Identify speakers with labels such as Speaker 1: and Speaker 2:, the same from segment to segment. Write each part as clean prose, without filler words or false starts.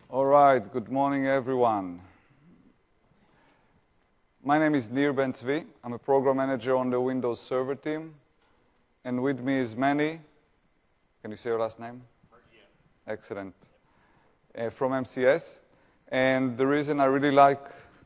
Speaker 1: All right, good morning, everyone. My name is Nir Ben-Tzvi. I'm a program manager on the Windows Server team. And with me is Manny. Can you say your last name? Yeah. Excellent. From MCS. And the reason I really like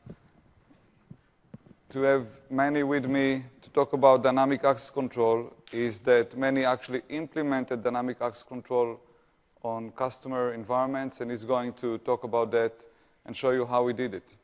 Speaker 1: to have Manny with me to talk about dynamic access control is that Manny actually implemented dynamic access control on customer environments, and he's going to talk about that and show you how we did it.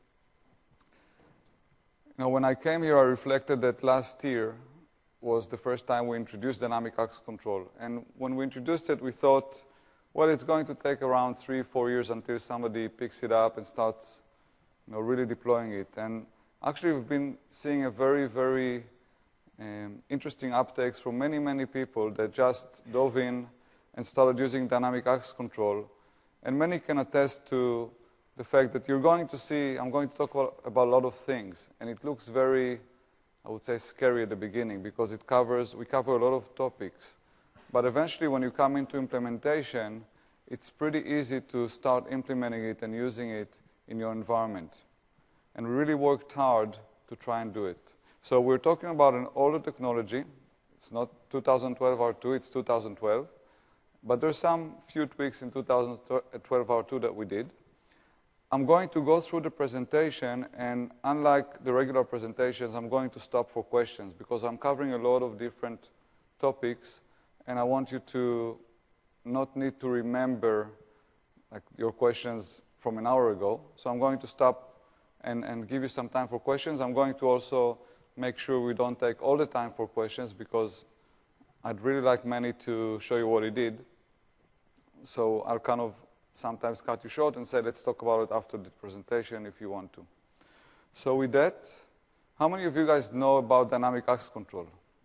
Speaker 1: You know, when I came here, I reflected that last year was the first time we introduced dynamic access control. And when we introduced it, we thought, well, it's going to take around 3-4 years until somebody picks it up and starts, really deploying it. And actually, we've been seeing a very, very interesting uptakes from many, many people that just dove in and started using dynamic access control. And many can attest to the fact that you're going to see, I'm going to talk about a lot of things. And it looks very, I would say, scary at the beginning because we cover a lot of topics. But eventually, when you come into implementation, it's pretty easy to start implementing it and using it in your environment. And we really worked hard to try and do it. So we're talking about an older technology. It's not 2012 R2, it's 2012. But there's some few tweaks in 2012 R2 that we did. I'm going to go through the presentation, and unlike the regular presentations, I'm going to stop for questions because I'm covering a lot of different topics, and I want you to not need to remember your questions from an hour ago. So I'm going to stop and give you some time for questions. I'm going to also make sure we don't take all the time for questions because I'd really like Manny to show you what he did. So I'll kind of sometimes cut you short and say, let's talk about it after the presentation if you want to. So with that, how many of you guys know about dynamic access control?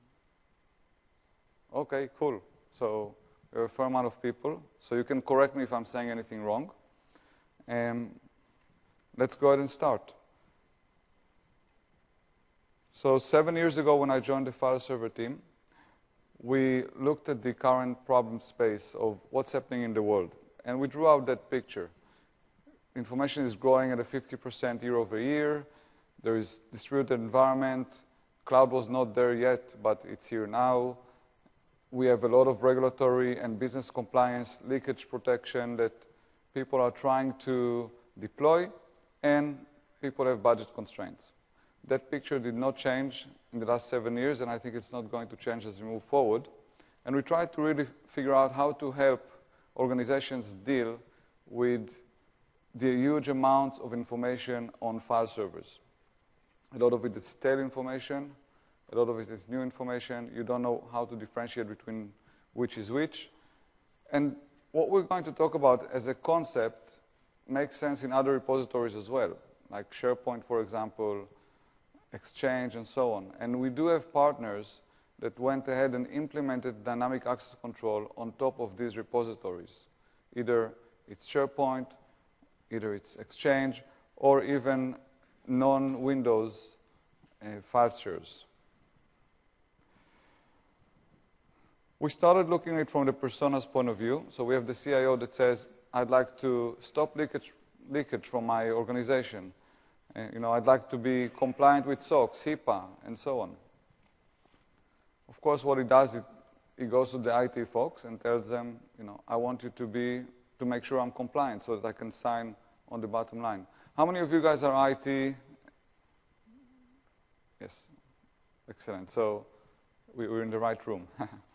Speaker 1: Okay, cool. So we have a fair amount of people. So you can correct me if I'm saying anything wrong. Let's go ahead and start. So 7 years ago when I joined the file server team, we looked at the current problem space of what's happening in the world. And we drew out that picture. Information is growing at a 50% year over year. There is distributed environment. Cloud was not there yet, but it's here now. We have a lot of regulatory and business compliance, leakage protection that people are trying to deploy, and people have budget constraints. That picture did not change in the last 7 years, and I think it's not going to change as we move forward. And we tried to really figure out how to help organizations deal with the huge amounts of information on file servers. A lot of it is stale information. A lot of it is new information. You don't know how to differentiate between which is which. And what we're going to talk about as a concept makes sense in other repositories as well, like SharePoint, for example, Exchange, and so on. And we do have partners that went ahead and implemented dynamic access control on top of these repositories. Either it's SharePoint, either it's Exchange, or even non-Windows file shares. We started looking at it from the persona's point of view. So we have the CIO that says, I'd like to stop leakage from my organization. I'd like to be compliant with SOX, HIPAA, and so on. Of course, what he does is he goes to the IT folks and tells them, I want you to make sure I'm compliant so that I can sign on the bottom line. How many of you guys are IT? Yes, excellent. So we're in the right room.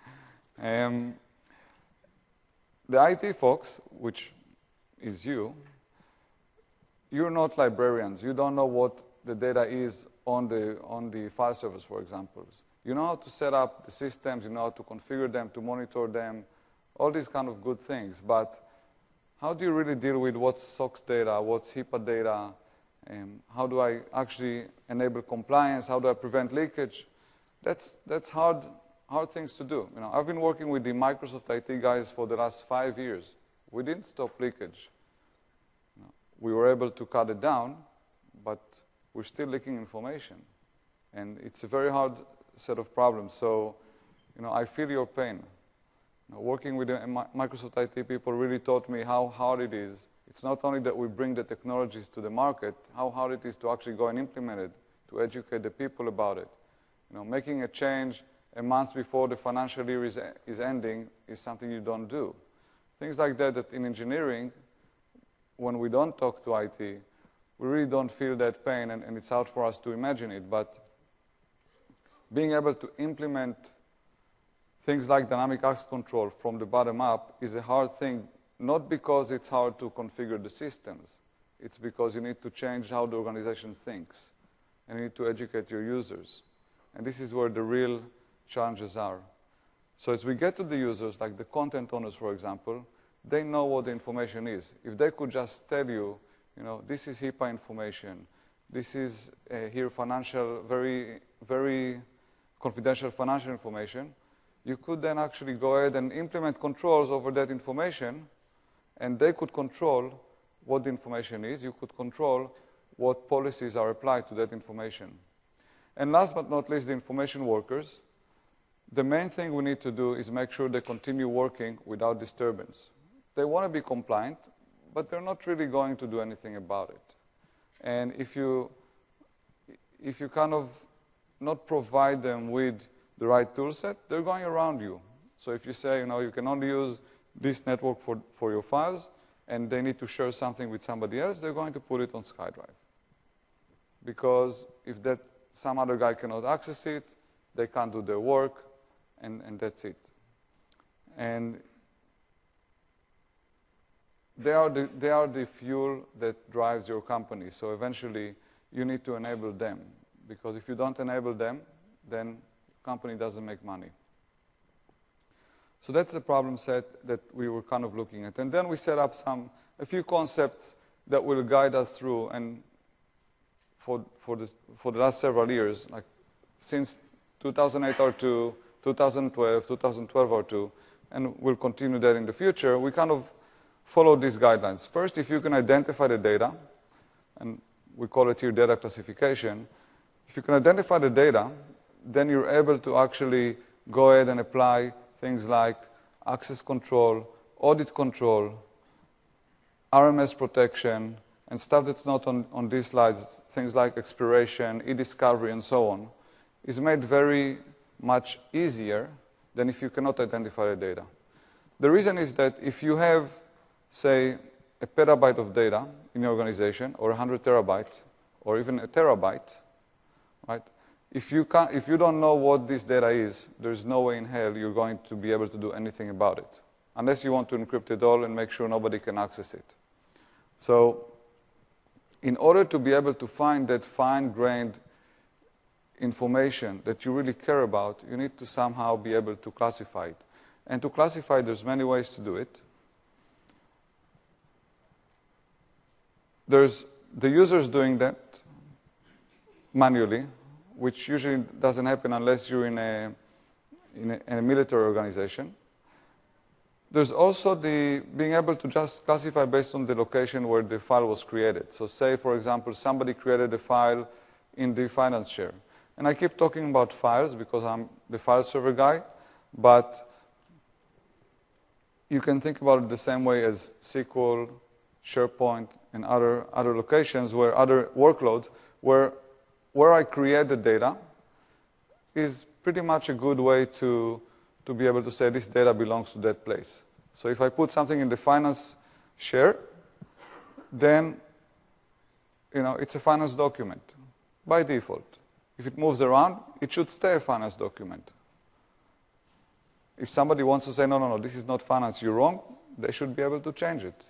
Speaker 1: The IT folks, which is you're not librarians. You don't know what the data is on the file servers, for example. You know how to set up the systems, you know how to configure them, to monitor them, all these kind of good things. But how do you really deal with what's SOX data, what's HIPAA data, how do I actually enable compliance, how do I prevent leakage? That's hard things to do. I've been working with the Microsoft IT guys for the last 5 years. We didn't stop leakage. We were able to cut it down, but we're still leaking information. And it's a very hard set of problems. So, I feel your pain. Working with the Microsoft IT people really taught me how hard it is It's not only that we bring the technologies to the market, how hard it is to actually go and implement it, to educate the people about it. Making a change a month before the financial year is ending is something you don't do. Things like that in engineering, when we don't talk to IT, we really don't feel that pain, and it's hard for us to imagine it. But being able to implement things like dynamic access control from the bottom up is a hard thing, not because it's hard to configure the systems. It's because you need to change how the organization thinks, and you need to educate your users. And this is where the real challenges are. So as we get to the users, like the content owners, for example, they know what the information is. If they could just tell you, this is HIPAA information, this is here financial, very, very confidential financial information, you could then actually go ahead and implement controls over that information, and they could control what the information is. You could control what policies are applied to that information. And last but not least, the information workers. The main thing we need to do is make sure they continue working without disturbance. They want to be compliant, but they're not really going to do anything about it. And if you kind of not provide them with the right tool set, they're going around you. So if you say, you can only use this network for your files, and they need to share something with somebody else, they're going to put it on SkyDrive. Because if some other guy cannot access it, they can't do their work, and that's it. And they are the fuel that drives your company. So eventually, you need to enable them. Because if you don't enable them, then the company doesn't make money. So that's the problem set that we were kind of looking at. And then we set up a few concepts that will guide us through. And for the last several years, like since 2008 R2, 2012, 2012 R2, and we'll continue that in the future, we kind of follow these guidelines. First, if you can identify the data, and we call it here data classification, if you can identify the data, then you're able to actually go ahead and apply things like access control, audit control, RMS protection, and stuff that's not on these slides, things like expiration, e-discovery, and so on, is made very much easier than if you cannot identify the data. The reason is that if you have, say, a petabyte of data in your organization, or 100 terabytes, or even a terabyte, right? If you don't know what this data is, there's no way in hell you're going to be able to do anything about it, unless you want to encrypt it all and make sure nobody can access it. So in order to be able to find that fine-grained information that you really care about, you need to somehow be able to classify it. And to classify, there's many ways to do it. There's the users doing that manually, which usually doesn't happen unless you're in a military organization. There's also the being able to just classify based on the location where the file was created. So say, for example, somebody created a file in the finance share. And I keep talking about files because I'm the file server guy, but you can think about it the same way as SQL, SharePoint, and other locations where other workloads where I create the data is pretty much a good way to be able to say this data belongs to that place. So if I put something in the finance share, then it's a finance document by default. If it moves around, it should stay a finance document. If somebody wants to say, no, this is not finance, you're wrong, they should be able to change it.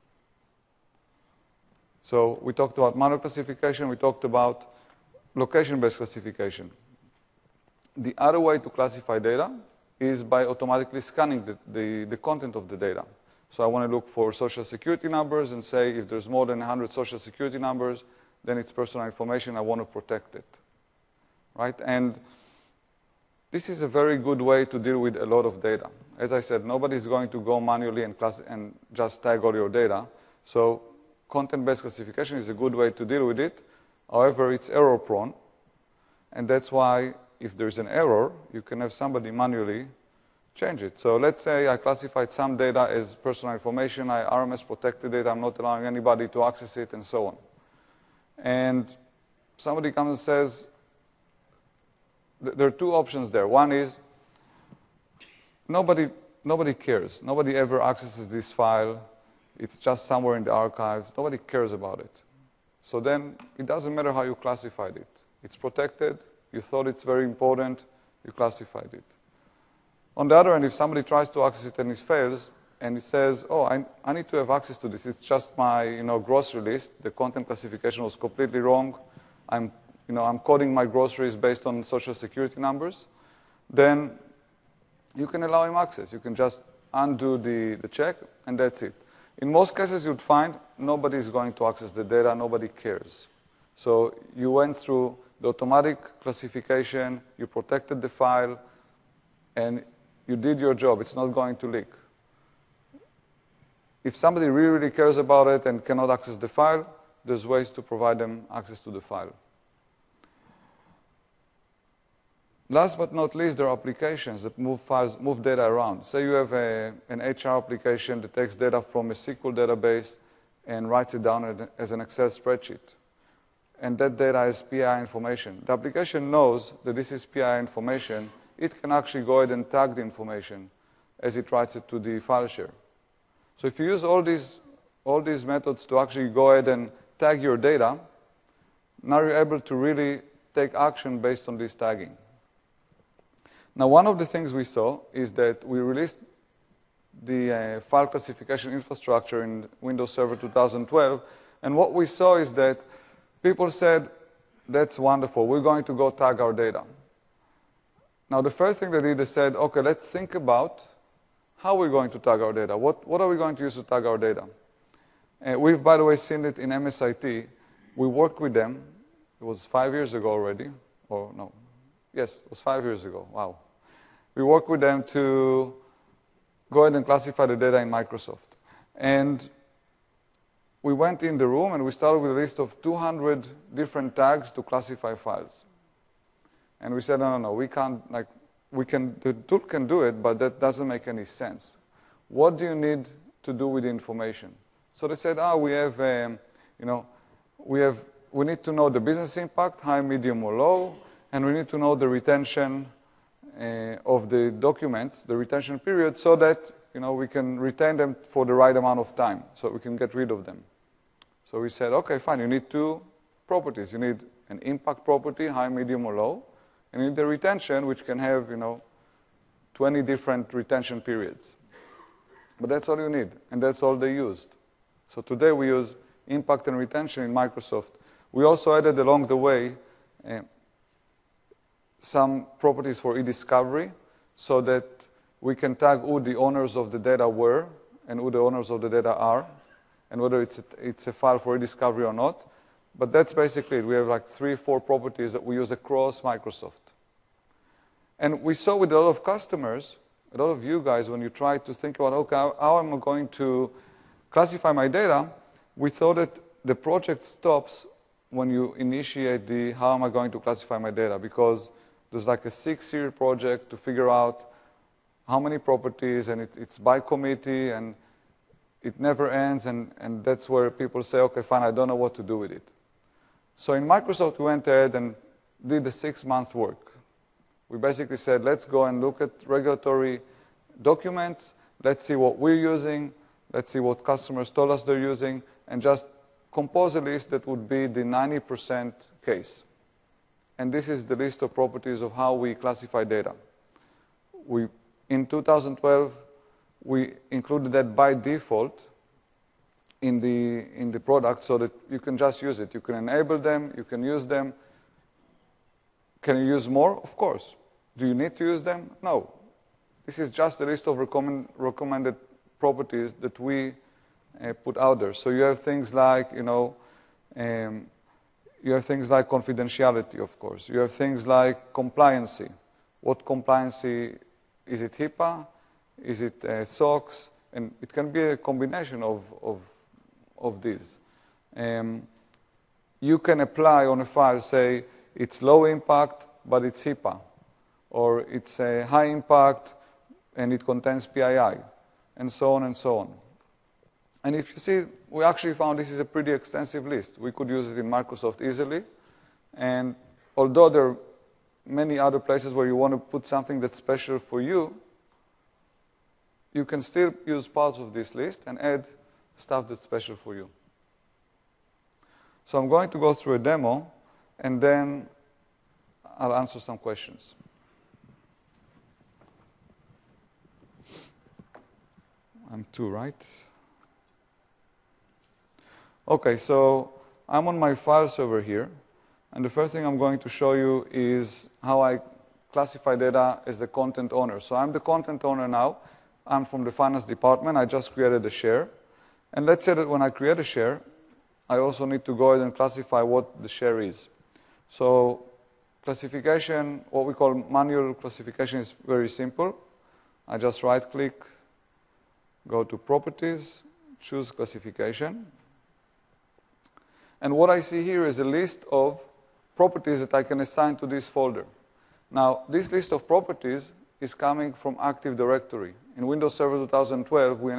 Speaker 1: So we talked about manual classification, we talked about location-based classification. The other way to classify data is by automatically scanning the content of the data. So I want to look for social security numbers and say if there's more than 100 social security numbers, then it's personal information, I want to protect it. Right? And this is a very good way to deal with a lot of data. As I said, nobody's going to go manually and just tag all your data. So content-based classification is a good way to deal with it. However, it's error-prone. And that's why if there's an error, you can have somebody manually change it. So let's say I classified some data as personal information, I RMS protected it, I'm not allowing anybody to access it, and so on. And somebody comes and says, there are two options there. One is, nobody cares. Nobody ever accesses this file. It's just somewhere in the archives. Nobody cares about it. So then it doesn't matter how you classified it. It's protected. You thought it's very important. You classified it. On the other hand, if somebody tries to access it and it fails, and it says, oh, I need to have access to this. It's just my grocery list. The content classification was completely wrong. I'm coding my groceries based on social security numbers. Then you can allow him access. You can just undo the check, and that's it. In most cases, you'd find nobody is going to access the data. Nobody cares. So you went through the automatic classification. You protected the file. And you did your job. It's not going to leak. If somebody really, really cares about it and cannot access the file, there's ways to provide them access to the file. Last but not least, there are applications that move data around. Say you have an HR application that takes data from a SQL database and writes it down as an Excel spreadsheet. And that data is PII information. The application knows that this is PII information. It can actually go ahead and tag the information as it writes it to the file share. So if you use all these methods to actually go ahead and tag your data, now you're able to really take action based on this tagging. Now, one of the things we saw is that we released the file classification infrastructure in Windows Server 2012, and what we saw is that people said, that's wonderful, we're going to go tag our data. Now, the first thing they did, they said, okay, let's think about how we're going to tag our data. What are we going to use to tag our data? We've, by the way, seen it in MSIT. We worked with them. It was 5 years ago already. Or no. Yes, it was 5 years ago. Wow. We worked with them to go ahead and classify the data in Microsoft. And we went in the room and we started with a list of 200 different tags to classify files. And we said, no, we can't, the tool can do it, but that doesn't make any sense. What do you need to do with the information? So they said, we have, we need to know the business impact, high, medium, or low, and we need to know the retention of the documents, the retention period, so that we can retain them for the right amount of time, so we can get rid of them. So we said, okay, fine, you need two properties. You need an impact property, high, medium, or low, and you need the retention, which can have 20 different retention periods. But that's all you need, and that's all they used. So today we use impact and retention in Microsoft. We also added along the way some properties for e-discovery so that we can tag who the owners of the data were and who the owners of the data are, and whether it's a file for e-discovery or not. But that's basically it. We have like 3 or 4 properties that we use across Microsoft. And we saw with a lot of customers, a lot of you guys, when you try to think about, okay, how am I going to classify my data, we thought that the project stops when you initiate the how am I going to classify my data, because there's like a 6-year project to figure out how many properties, and it's by committee, and it never ends, and that's where people say, okay, fine, I don't know what to do with it. So in Microsoft, we went ahead and did the 6 months work. We basically said, let's go and look at regulatory documents, let's see what we're using, let's see what customers told us they're using, and just compose a list that would be the 90% case. And this is the list of properties of how we classify data. In 2012, we included that by default in the product so that you can just use it. You can enable them, you can use them. Can you use more? Of course. Do you need to use them? No. This is just a list of recommended properties that we put out there. So you have things like, you have things like confidentiality, of course. You have things like compliancy. What compliancy? Is it HIPAA? Is it SOX? And it can be a combination of these. You can apply on a file, say, it's low impact, but it's HIPAA. Or it's a high impact, and it contains PII, and so on and so on. And if you see, we actually found this is a pretty extensive list. We could use it in Microsoft easily. And although there are many other places where you want to put something that's special for you, you can still use parts of this list and add stuff that's special for you. So I'm going to go through a demo, and then I'll answer some questions. I'm 2, right? OK, so I'm on my file server here. And the first thing I'm going to show you is how I classify data as the content owner. So I'm the content owner now. I'm from the finance department. I just created a share. And let's say that when I create a share, I also need to go ahead and classify what the share is. So classification, what we call manual classification, is very simple. I just right-click, go to Properties, choose Classification. And what I see here is a list of properties that I can assign to this folder. Now, this list of properties is coming from Active Directory. In Windows Server 2012, we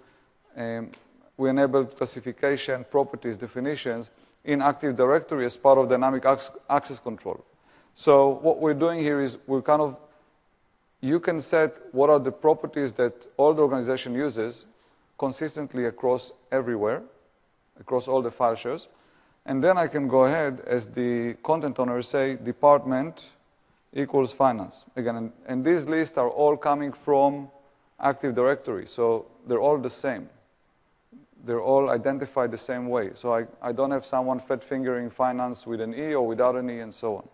Speaker 1: enabled classification, properties, definitions in Active Directory as part of dynamic access control. So what we're doing here is you can set what are the properties that all the organization uses consistently across everywhere, across all the file shares. And then I can go ahead as the content owner, say department equals finance. Again, and these lists are all coming from Active Directory, so they're all the same. They're all identified the same way. So I don't have someone fat fingering finance with an E or without an E and so on.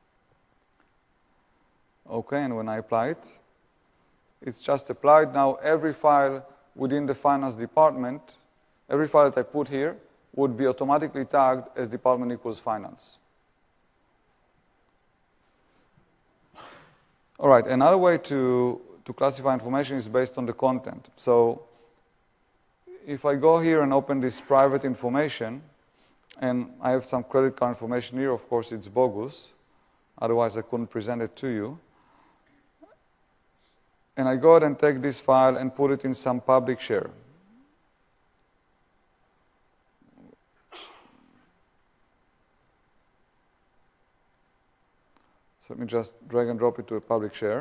Speaker 1: OK, and when I apply it, it's just applied. Now every file within the finance department, every file that I put here, would be automatically tagged as department equals finance. All right, another way to classify information is based on the content. So if I go here and open this private information, and I have some credit card information here, of course it's bogus, otherwise I couldn't present it to you. And I go ahead and take this file and put it in some public share. So let me just drag and drop it to a public share.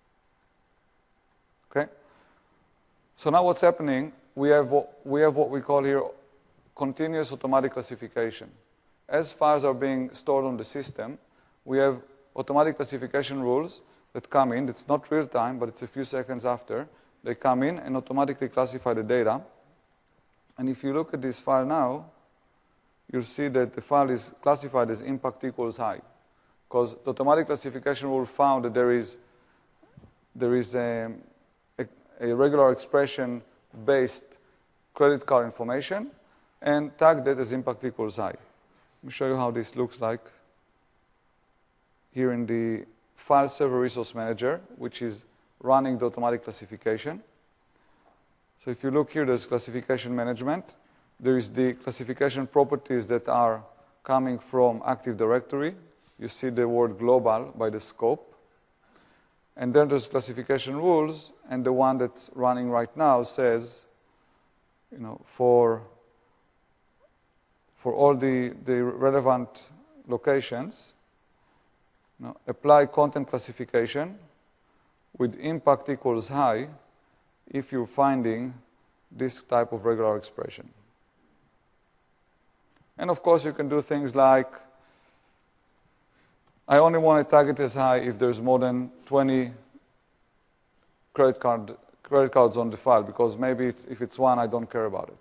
Speaker 1: Okay. So now what's happening, we have what we call here continuous automatic classification. As files are being stored on the system, we have automatic classification rules that come in. It's not real time, but it's a few seconds after. They come in and automatically classify the data. And if you look at this file now, you'll see that the file is classified as impact equals high, because the automatic classification rule found that there is a regular expression-based credit card information and tagged it as impact equals high. Let me show you how this looks like here in the File Server Resource Manager, which is running the automatic classification. So if you look here, there's classification management. There is the classification properties that are coming from Active Directory. You see the word global by the scope. And then there's classification rules, and the one that's running right now says, for all the relevant locations, apply content classification with impact equals high if you're finding this type of regular expression. And of course, you can do things like, I only want to tag it as high if there's more than 20 credit cards on the file, because maybe if it's one, I don't care about it.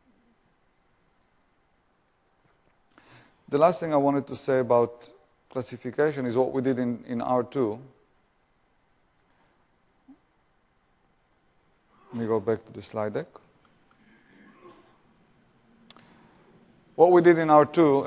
Speaker 1: The last thing I wanted to say about classification is what we did in R2. Let me go back to the slide deck. What we did in R2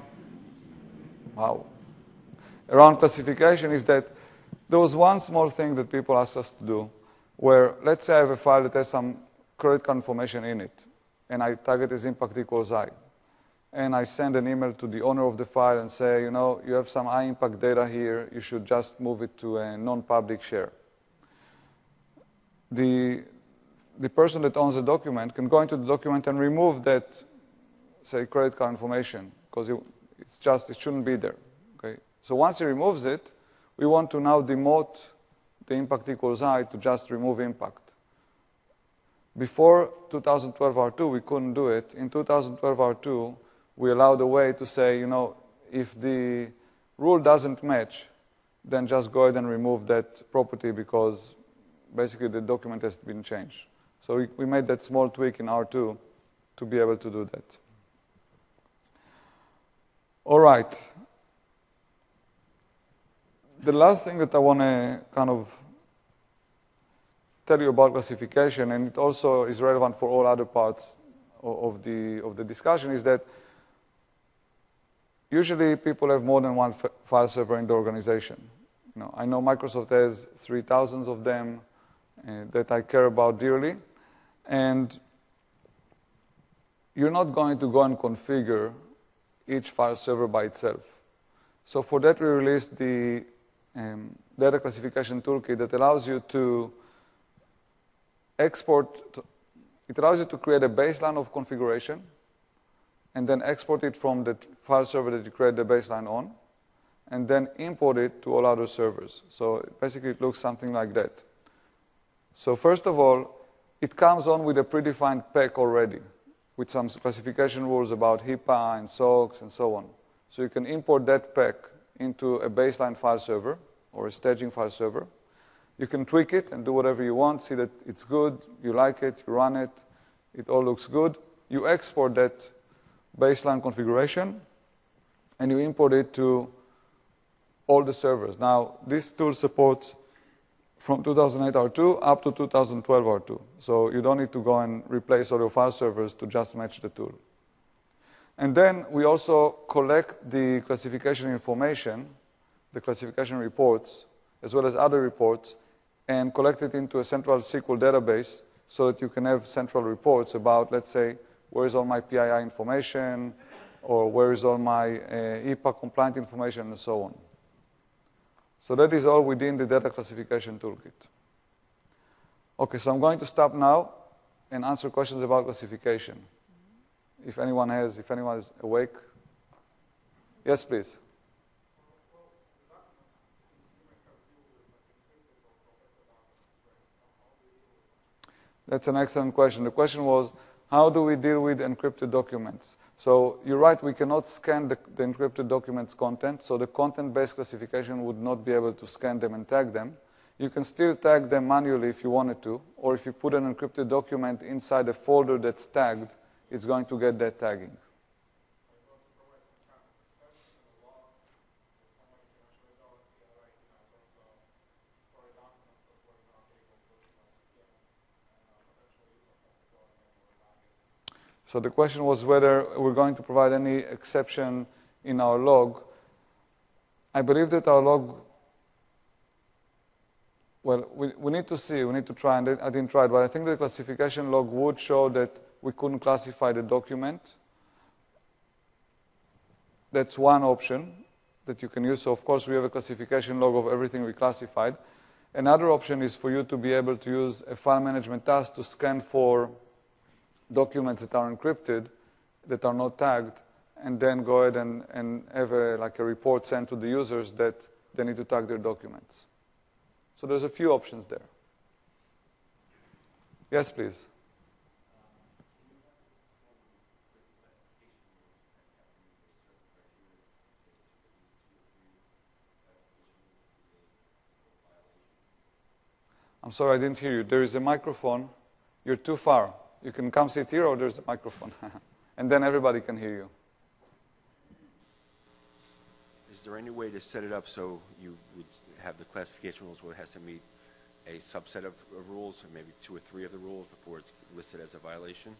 Speaker 1: around classification is that there was one small thing that people asked us to do, where let's say I have a file that has some credit card information in it, and I tag it as impact equals high. And I send an email to the owner of the file and say, you have some high impact data here, you should just move it to a non-public share. the person that owns the document can go into the document and remove that, say, credit card information, because it shouldn't be there. Okay? So once he removes it, we want to now demote the impact equals I to just remove impact. Before 2012 R2, we couldn't do it. In 2012 R2, we allowed a way to say, if the rule doesn't match, then just go ahead and remove that property because basically the document has been changed. So we made that small tweak in R2 to be able to do that. All right. The last thing that I want to kind of tell you about classification, and it also is relevant for all other parts of the discussion, is that usually people have more than one file server in the organization. I know Microsoft has 3,000 of them that I care about dearly, and you're not going to go and configure each file server by itself. So for that, we released the data classification toolkit that allows you to it allows you to create a baseline of configuration and then export it from the file server that you create the baseline on, and then import it to all other servers. So basically, it looks something like that. So first of all, it comes on with a predefined pack already, with some classification rules about HIPAA and SOX and so on. So you can import that pack into a baseline file server or a staging file server. You can tweak it and do whatever you want, see that it's good, you like it, you run it, it all looks good. You export that baseline configuration, and you import it to all the servers. Now, this tool supports from 2008 R2 up to 2012 R2. So you don't need to go and replace all your file servers to just match the tool. And then we also collect the classification information, the classification reports, as well as other reports, and collect it into a central SQL database so that you can have central reports about, let's say, where is all my PII information, or where is all my HIPAA compliant information, and so on. So that is all within the data classification toolkit. Okay, so I'm going to stop now and answer questions about classification. If anyone is awake. Yes, please. That's an excellent question. The question was, how do we deal with encrypted documents? So you're right, we cannot scan the encrypted documents' content, so the content-based classification would not be able to scan them and tag them. You can still tag them manually if you wanted to, or if you put an encrypted document inside a folder that's tagged, it's going to get that tagging. So the question was whether we're going to provide any exception in our log. I believe that our log, well, we need to see, we need to try, and I didn't try it, but I think the classification log would show that we couldn't classify the document. That's one option that you can use. So of course, we have a classification log of everything we classified. Another option is for you to be able to use a file management task to scan for documents that are encrypted, that are not tagged, and then go ahead and have a report sent to the users that they need to tag their documents. So there's a few options there. Yes, please. I'm sorry, I didn't hear you. There is a microphone. You're too far. You can come sit here, or there's a microphone. And then everybody can hear you.
Speaker 2: Is there any way to set it up so you would have the classification rules where it has to meet a subset of rules, or maybe 2 or 3 of the rules before it's listed as a violation?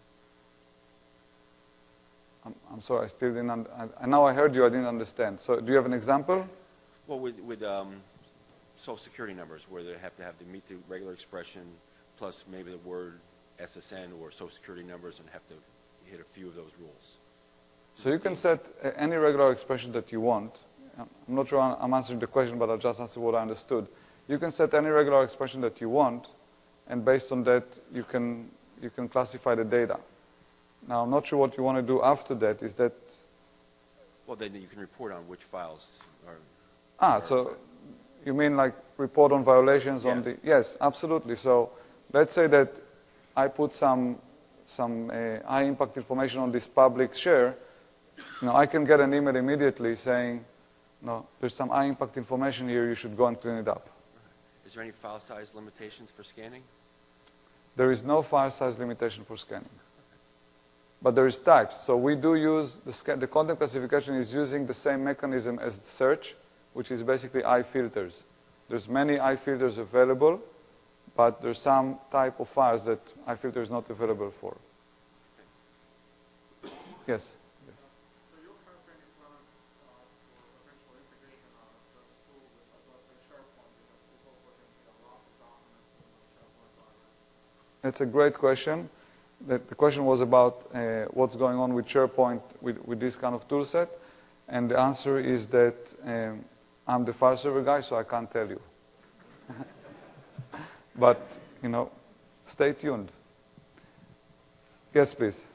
Speaker 1: I'm sorry, I still didn't. Now I heard you, I didn't understand. So do you have an example?
Speaker 2: Well, with Social Security numbers, where they have to meet the regular expression plus maybe the word SSN or Social Security numbers, and have to hit a few of those rules.
Speaker 1: So you can set any regular expression that you want. I'm not sure I'm answering the question, but I'll just answer what I understood. You can set any regular expression that you want, and based on that, you can classify the data. Now, I'm not sure what you want to do after that. Is that...
Speaker 2: Well, then you can report on which files are...
Speaker 1: So you mean like report on violations on the... Yes, absolutely. So let's say that I put some high-impact information on this public share. I can get an email immediately saying, no, there's some high-impact information here. You should go and clean it up.
Speaker 2: Is there any file size limitations for scanning?
Speaker 1: There is no file size limitation for scanning. But there is types. So we do use, the content classification is using the same mechanism as search, which is basically iFilters. There's many iFilters available, but there's some type of files that iFilter is not available for. Yes?
Speaker 3: So you're currently any plans for eventual integration of those tools with, let's say, SharePoint, because people put in a lot of documents in the SharePoint environment?
Speaker 1: That's a great question. The question was about what's going on with SharePoint with this kind of tool set. And the answer is that I'm the file server guy, so I can't tell you. But, stay tuned. Yes, please.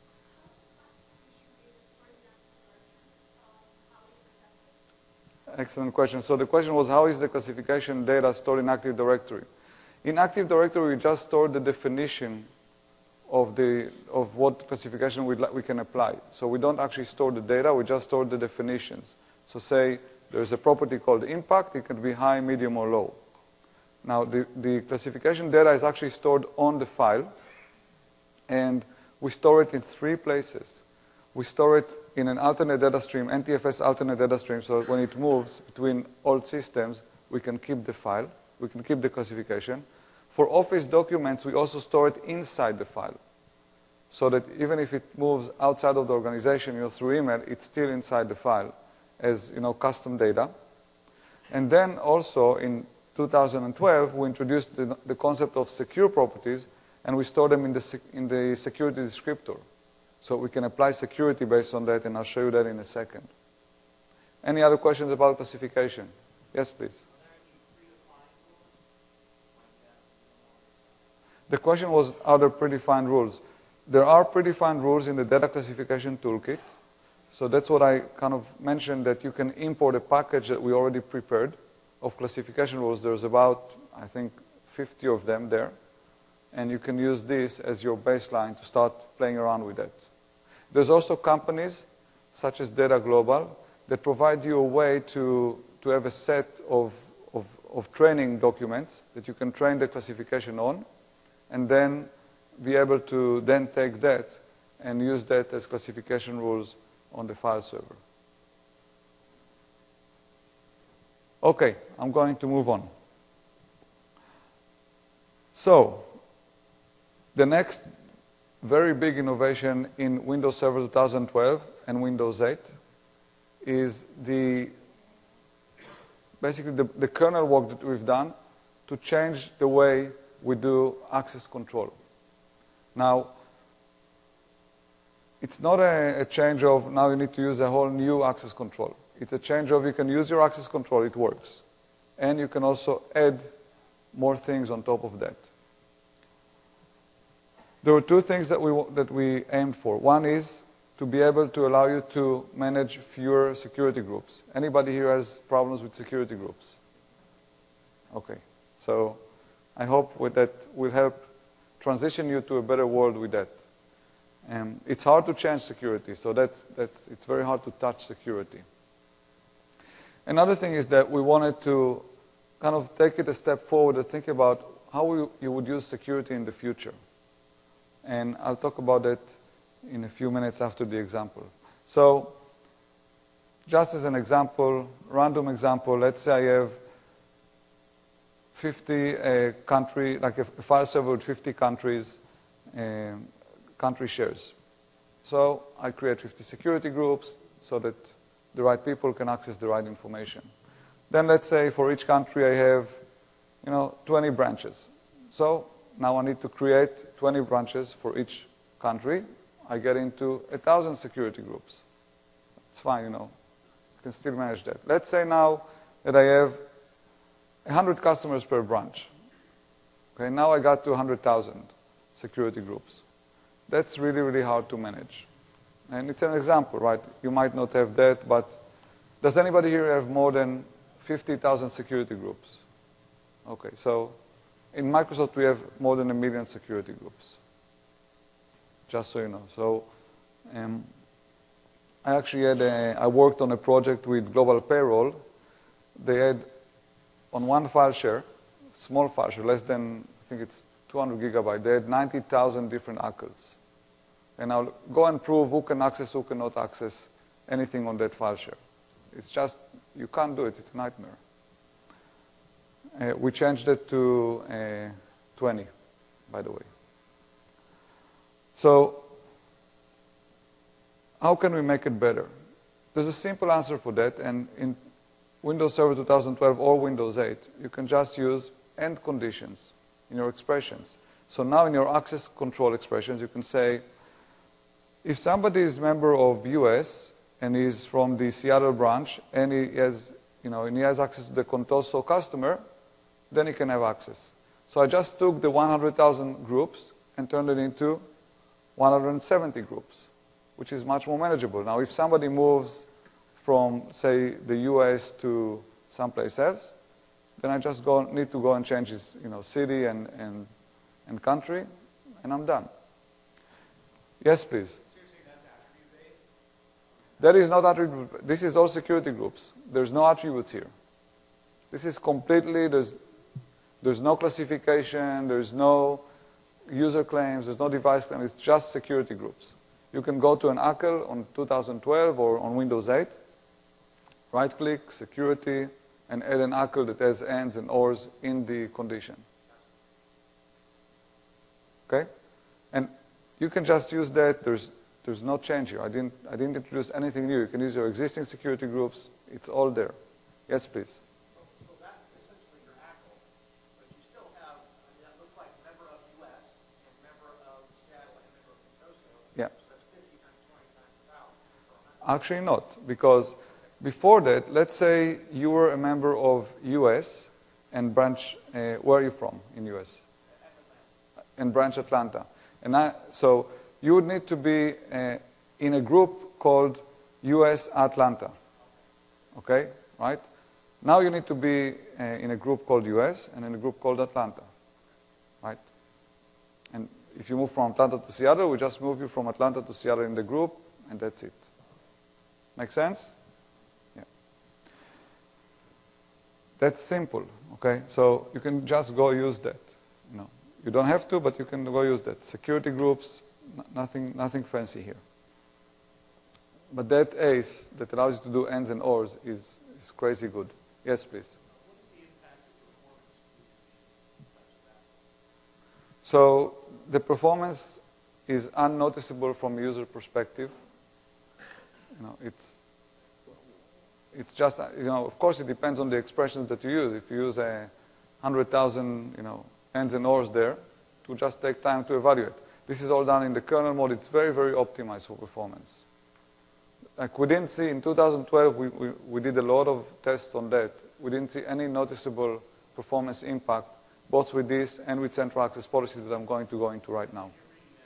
Speaker 1: Excellent question. So the question was, how is the classification data stored in Active Directory? In Active Directory, we just store the definition of what classification we can apply. So we don't actually store the data, we just store the definitions. So say there's a property called impact, it can be high, medium, or low. Now the classification data is actually stored on the file, and we store it in 3 places. We store it in an alternate data stream, NTFS alternate data stream, so that when it moves between old systems, we can keep the file, we can keep the classification. For Office documents, we also store it inside the file, so that even if it moves outside of the organization, through email, it's still inside the file as custom data. And then also in 2012, we introduced the concept of secure properties, and we store them in the security descriptor. So we can apply security based on that, and I'll show you that in a second. Any other questions about classification? Yes, please. The question was, are there predefined rules? There are predefined rules in the data classification toolkit. So that's what I kind of mentioned, that you can import a package that we already prepared of classification rules. There's about, I think, 50 of them there. And you can use this as your baseline to start playing around with that. There's also companies, such as Data Global, that provide you a way to have a set of training documents that you can train the classification on, and then be able to then take that and use that as classification rules on the file server. Okay, I'm going to move on. So, the next very big innovation in Windows Server 2012 and Windows 8 is basically the kernel work that we've done to change the way we do access control. Now, it's not a change of now you need to use a whole new access control. It's a change of you can use your access control, it works. And you can also add more things on top of that. There were 2 things that we aimed for. One is to be able to allow you to manage fewer security groups. Anybody here has problems with security groups? Okay. So I hope with that will help transition you to a better world with that. It's hard to change security, so it's very hard to touch security. Another thing is that we wanted to kind of take it a step forward and think about how you would use security in the future. And I'll talk about that in a few minutes after the example. So, just as an example, random example, let's say I have 50 like a file server with 50 countries, country shares. So I create 50 security groups so that the right people can access the right information. Then let's say for each country I have 20 branches. So now I need to create 20 branches for each country. I get into 1,000 security groups. It's fine, I can still manage that. Let's say now that I have 100 customers per branch. Okay, now I got to 100,000 security groups. That's really, really hard to manage. And it's an example, right? You might not have that, but does anybody here have more than 50,000 security groups? Okay, so in Microsoft we have more than 1 million security groups. Just so you know. So I actually I worked on a project with Global Payroll. They had on one file share, small file share, less than, I think it's 200 gigabytes, they had 90,000 different ACLs. And I'll go and prove who can access, who cannot access anything on that file share. It's just, you can't do it, it's a nightmare. We changed it to 20, by the way. So, how can we make it better? There's a simple answer for that, and in Windows Server 2012 or Windows 8, you can just use end conditions in your expressions. So now in your access control expressions, you can say, if somebody is a member of US and is from the Seattle branch and he has, and he has access to the Contoso customer, then he can have access. So I just took the 100,000 groups and turned it into 170 groups, which is much more manageable. Now, if somebody moves from, say, the US to someplace else, then I just need to go and change his city and country, and I'm done. Yes, please. That is not attribute. This is all security groups. There's no attributes here. This is completely, there's no classification, there's no user claims, there's no device claim. It's just security groups. You can go to an ACL on 2012 or on Windows 8, right-click, security, and add an ACL that has ands and ors in the condition. Okay? And you can just use that. There's no change here. I didn't introduce anything new. You can use your existing security groups. It's all there. Yes, please.
Speaker 3: So that's essentially your ACL, but you still have, that looks like member of US and member of Seattle and member of Contoso.
Speaker 1: Yeah.
Speaker 3: So that's 50 times 20 times 1,000.
Speaker 1: Actually not, because before that, let's say you were a member of US and branch, where are you from in US? And branch Atlanta. So you would need to be in a group called US Atlanta. Okay, right? Now you need to be in a group called US and in a group called Atlanta. Right? And if you move from Atlanta to Seattle, we just move you from Atlanta to Seattle in the group, and that's it. Make sense? Yeah. That's simple, okay? So you can just go use that. You don't have to, but you can go use that. Security groups, nothing fancy here. But that ACE that allows you to do ands and ors is crazy good. Yes, please.
Speaker 3: What is the impact of performance?
Speaker 1: So the performance is unnoticeable from a user perspective. It's just, of course it depends on the expressions that you use. If you use 100,000, ands and ors there, it will just take time to evaluate. This is all done in the kernel mode. It's very, very optimized for performance. Like we didn't see, in 2012, we did a lot of tests on that. We didn't see any noticeable performance impact, both with this and with central access policies that I'm going to go into right now.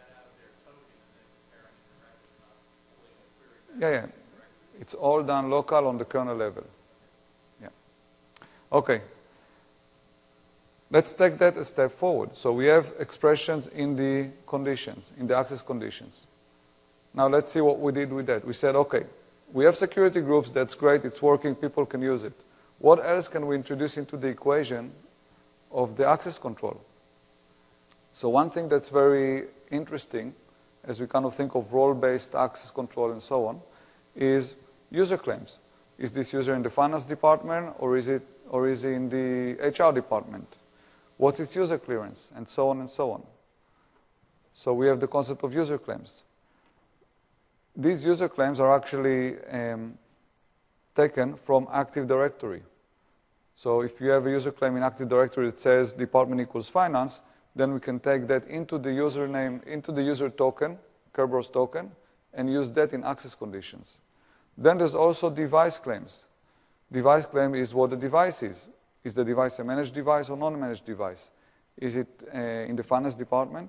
Speaker 1: Yeah. It's all done local on the kernel level. Yeah. Okay. Let's take that a step forward. So we have expressions in the conditions, in the access conditions. Now let's see what we did with that. We said, okay, we have security groups, that's great, it's working, people can use it. What else can we introduce into the equation of the access control? So one thing that's very interesting, as we kind of think of role-based access control and so on, is user claims. Is this user in the finance department, or is he in the HR department? What's its user clearance, and so on and so on. So we have the concept of user claims. These user claims are actually taken from Active Directory. So if you have a user claim in Active Directory that says department equals finance, then we can take that into the username, into the user token, Kerberos token, and use that in access conditions. Then there's also device claims. Device claim is what the device is. Is the device a managed device or non-managed device? Is it in the finance department?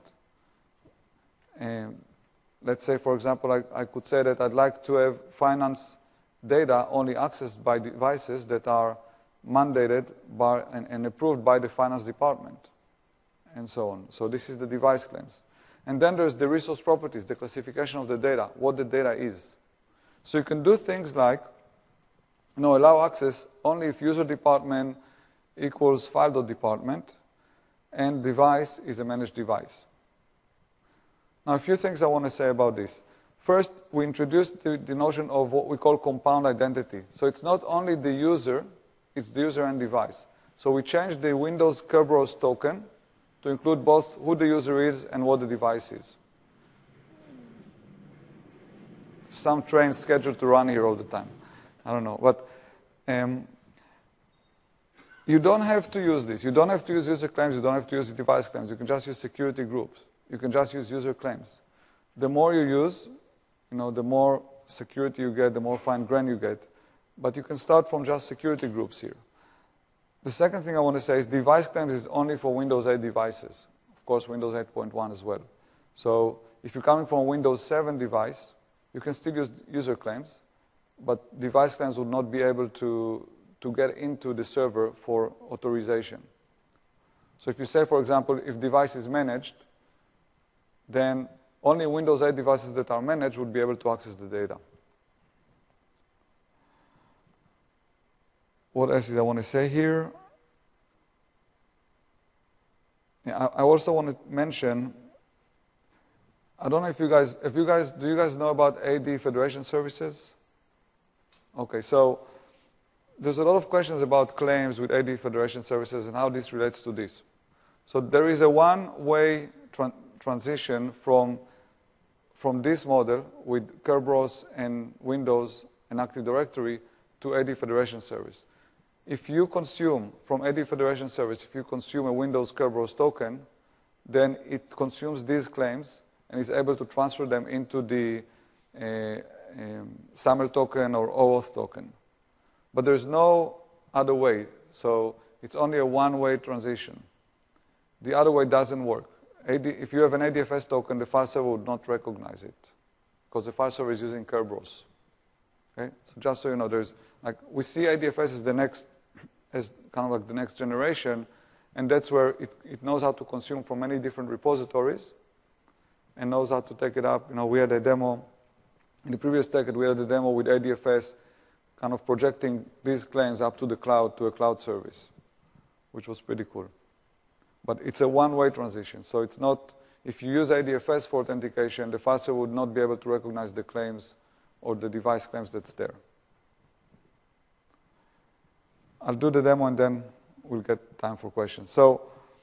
Speaker 1: Let's say, for example, I could say that I'd like to have finance data only accessed by devices that are mandated by and approved by the finance department, and so on. So this is the device claims. And then there's the resource properties, the classification of the data, what the data is. So you can do things like, allow access only if user department equals file.department and device is a managed device. Now, a few things I want to say about this. First, we introduced the notion of what we call compound identity. So it's not only the user, it's the user and device. So we changed the Windows Kerberos token to include both who the user is and what the device is. Some trains scheduled to run here all the time. I don't know. But you don't have to use this. You don't have to use user claims. You don't have to use device claims. You can just use security groups. You can just use user claims. The more you use, the more security you get, the more fine-grained you get. But you can start from just security groups here. The second thing I want to say is device claims is only for Windows 8 devices. Of course, Windows 8.1 as well. So if you're coming from a Windows 7 device, you can still use user claims, but device claims would not be able to get into the server for authorization. So if you say, for example, if device is managed, then only Windows 8 devices that are managed would be able to access the data. What else did I want to say here? Yeah, I also want to mention, I don't know if you guys, do you guys know about AD Federation Services? Okay, so there's a lot of questions about claims with AD Federation Services and how this relates to this. So there is a one-way transition from this model with Kerberos and Windows and Active Directory to AD Federation Service. If you consume from AD Federation Service, if you consume a Windows Kerberos token, then it consumes these claims and is able to transfer them into the SAML token or OAuth token. But there's no other way, so it's only a one-way transition. The other way doesn't work. If you have an ADFS token, the file server would not recognize it because the file server is using Kerberos. Okay? So just so you know, we see ADFS as kind of like the next generation, and that's where it knows how to consume from many different repositories and knows how to take it up. We had a demo in the previous TechEd. We had a demo with ADFS, kind of projecting these claims up to the cloud, to a cloud service, which was pretty cool. But it's a one-way transition. So it's not, if you use ADFS for authentication, the file server would not be able to recognize the claims or the device claims that's there. I'll do the demo and then we'll get time for questions. So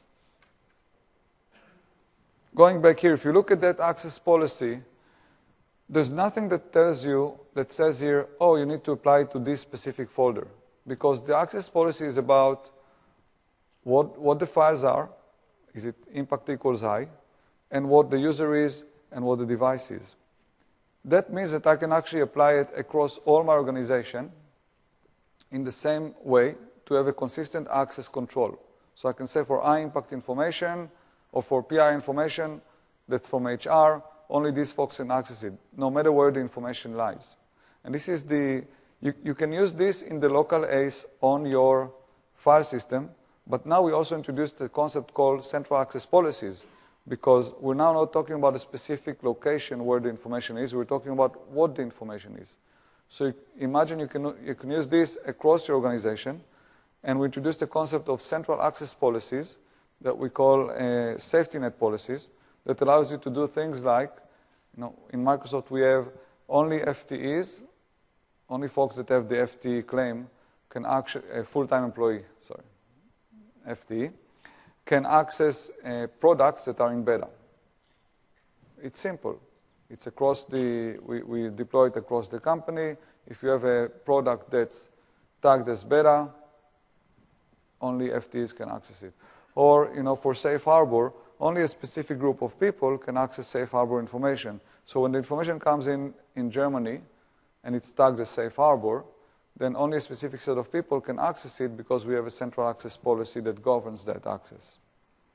Speaker 1: going back here, if you look at that access policy, there's nothing that says here, oh, you need to apply to this specific folder. Because the access policy is about what the files are, is it impact equals high, and what the user is and what the device is. That means that I can actually apply it across all my organization in the same way to have a consistent access control. So I can say for high impact information or for PI information that's from HR, only these folks can access it, no matter where the information lies. And this is you can use this in the local ACE on your file system, but now we also introduced a concept called central access policies, because we're now not talking about a specific location where the information is, we're talking about what the information is. So imagine you can use this across your organization, and we introduced the concept of central access policies that we call safety net policies that allows you to do things like, in Microsoft we have only FTEs, only folks that have the FTE claim can actually, a full-time employee, sorry, FTE, can access products that are in beta. It's simple. It's across we deploy it across the company. If you have a product that's tagged as beta, only FTEs can access it. Or, for Safe Harbor, only a specific group of people can access Safe Harbor information. So when the information comes in Germany and it's tagged as Safe Harbor, then only a specific set of people can access it because we have a central access policy that governs that access.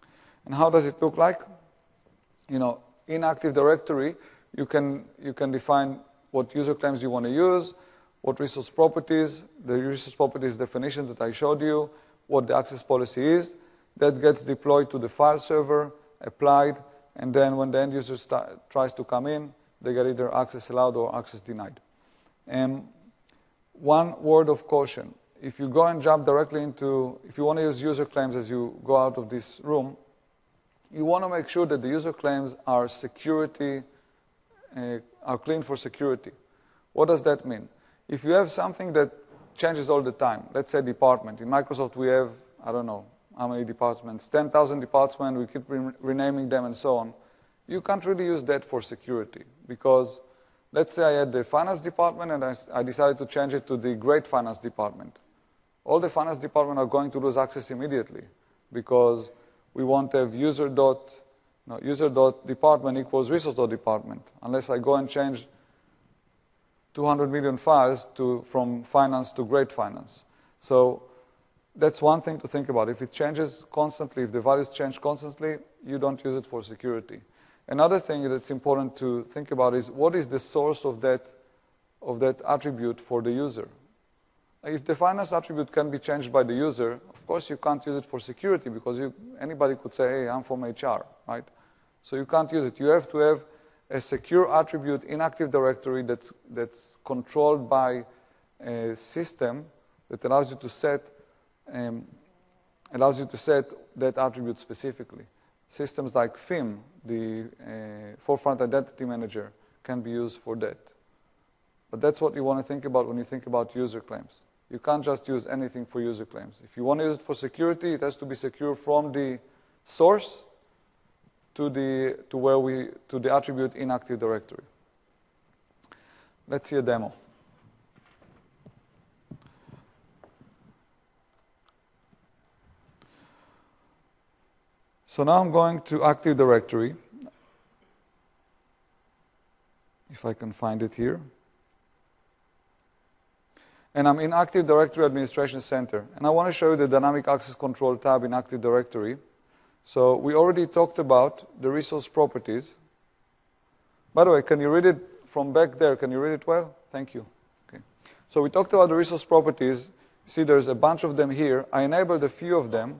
Speaker 1: And how does it look like? In Active Directory, you can define what user claims you want to use, what resource properties, the resource properties definitions that I showed you, what the access policy is. That gets deployed to the file server, applied, and then when the end user tries to come in, they get either access allowed or access denied. One word of caution. If you go and jump directly into, if you want to use user claims as you go out of this room, you want to make sure that the user claims are security, are clean for security. What does that mean? If you have something that changes all the time, let's say department. In Microsoft, we have, I don't know how many departments, 10,000 departments, we keep renaming them and so on. You can't really use that for security because let's say I had the finance department and I decided to change it to the great finance department. All the finance department are going to lose access immediately because we want to have user.department equals resource.department unless I go and change 200 million files from finance to great finance. So that's one thing to think about. If it changes constantly, if the values change constantly, you don't use it for security. Another thing that's important to think about is what is the source of that attribute for the user. If the finance attribute can be changed by the user, of course you can't use it for security because anybody could say, hey, I'm from HR, right? So you can't use it. You have to have a secure attribute in Active Directory that's controlled by a system that allows you to set that attribute specifically. Systems like FIM, the Forefront Identity Manager, can be used for that. But that's what you want to think about when you think about user claims. You can't just use anything for user claims. If you want to use it for security, it has to be secure from the source to the attribute in Active Directory. Let's see a demo. So now I'm going to Active Directory, if I can find it here. And I'm in Active Directory Administration Center. And I want to show you the Dynamic Access Control tab in Active Directory. So we already talked about the resource properties. By the way, can you read it from back there? Can you read it well? Thank you. Okay. So we talked about the resource properties. You see there's a bunch of them here. I enabled a few of them.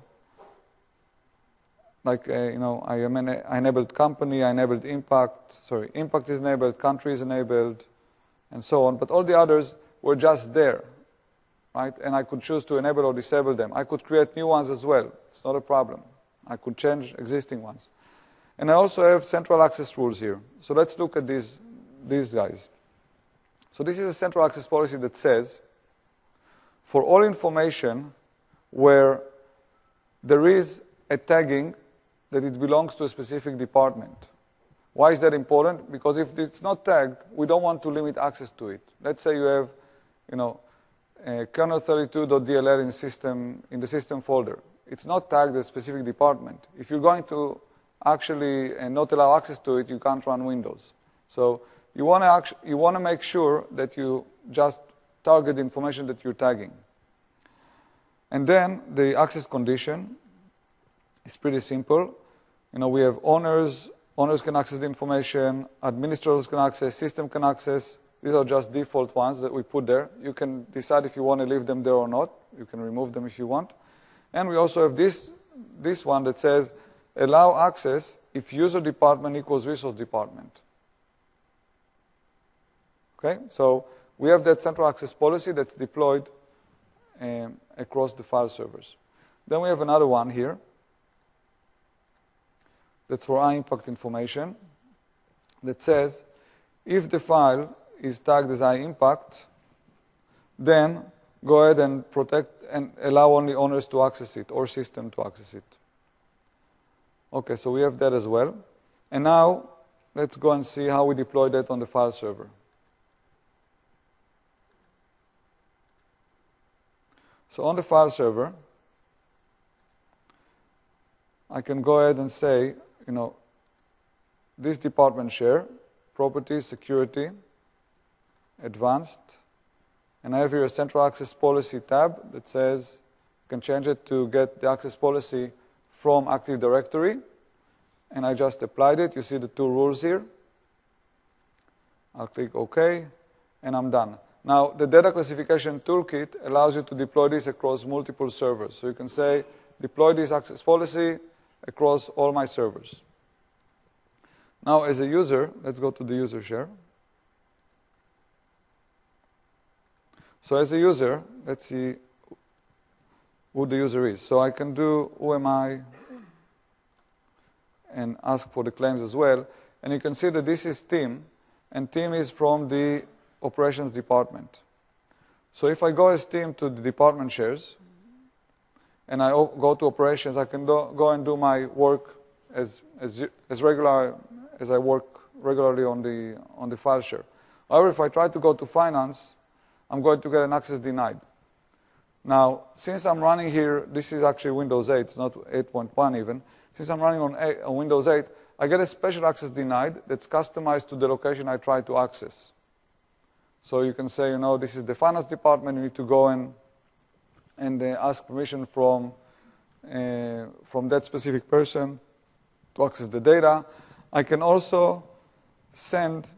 Speaker 1: Like, I enabled company, I enabled impact. Sorry, impact is enabled, country is enabled, and so on. But all the others were just there, right? And I could choose to enable or disable them. I could create new ones as well. It's not a problem. I could change existing ones. And I also have central access rules here. So let's look at these guys. So this is a central access policy that says, for all information where there is a tagging that it belongs to a specific department. Why is that important? Because if it's not tagged, we don't want to limit access to it. Let's say you have, kernel32.dll in the system folder. It's not tagged as a specific department. If you're going to actually not allow access to it, you can't run Windows. So you want to make sure that you just target the information that you're tagging. And then the access condition. It's pretty simple. We have owners can access the information, administrators can access, system can access. These are just default ones that we put there. You can decide if you want to leave them there or not. You can remove them if you want. And we also have this one that says, allow access if user department equals resource department. Okay, so we have that central access policy that's deployed across the file servers. Then we have another one here. That's for impact information that says if the file is tagged as impact, then go ahead and protect and allow only owners to access it or system to access it. Okay, so we have that as well. And now let's go and see how we deploy that on the file server. So on the file server, I can go ahead and say, this department share, properties, security, advanced, and I have here a central access policy tab that says you can change it to get the access policy from Active Directory, and I just applied it. You see the two rules here. I'll click OK, and I'm done. Now, the data classification toolkit allows you to deploy this across multiple servers. So you can say, deploy this access policy across all my servers. Now, as a user, let's go to the user share. So as a user, let's see who the user is. So I can do who am I and ask for the claims as well. And you can see that this is Tim, and Tim is from the operations department. So if I go as Tim to the department shares, and I go to operations, I can go and do my work as regular as I work regularly on the file share. However, if I try to go to finance, I'm going to get an access denied. Now, since I'm running here, this is actually Windows 8, it's not 8.1 even. Since I'm running on Windows 8, I get a special access denied that's customized to the location I try to access. So you can say, this is the finance department. You need to go and ask permission from that specific person to access the data. I can also send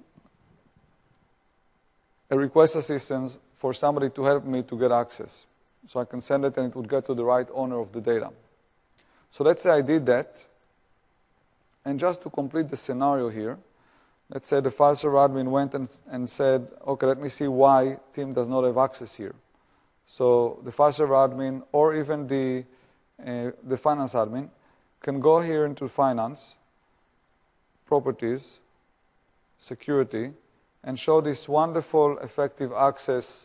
Speaker 1: a request assistance for somebody to help me to get access. So I can send it, and it would get to the right owner of the data. So let's say I did that. And just to complete the scenario here, let's say the file server admin went and said, OK, let me see why Tim does not have access here. So the file server admin, or even the finance admin, can go here into finance, properties, security, and show this wonderful effective access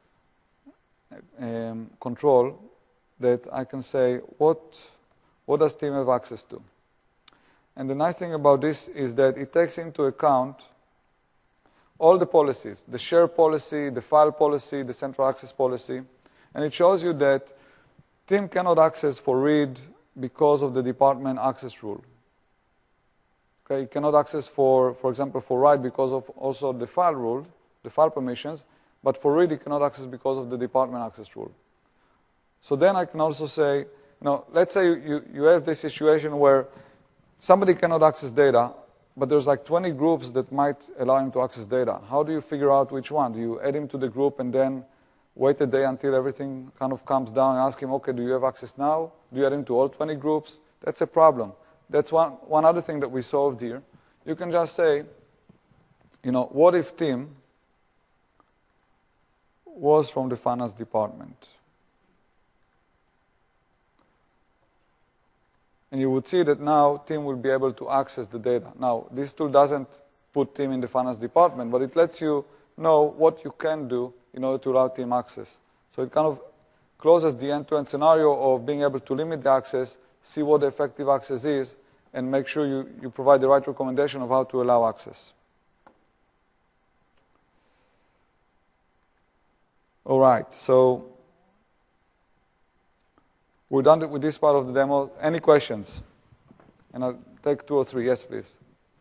Speaker 1: control that I can say, what does Tim have access to? And the nice thing about this is that it takes into account all the policies, the share policy, the file policy, the central access policy, and it shows you that Tim cannot access for read because of the department access rule. Okay, he cannot access for example, for write because of also the file rule, the file permissions, but for read he cannot access because of the department access rule. So then I can also say, let's say you have this situation where somebody cannot access data, but there's like 20 groups that might allow him to access data. How do you figure out which one? Do you add him to the group and then wait a day until everything kind of calms down and ask him, OK, do you have access now? Do you add him to all 20 groups? That's a problem. That's one other thing that we solved here. You can just say, what if Tim was from the finance department? And you would see that now Tim will be able to access the data. Now, this tool doesn't put Tim in the finance department, but it lets you know what you can do in order to allow Tim access. So it kind of closes the end-to-end scenario of being able to limit the access, see what the effective access is, and make sure you provide the right recommendation of how to allow access. All right, so we're done with this part of the demo. Any questions? And I'll take 2 or 3. Yes, please.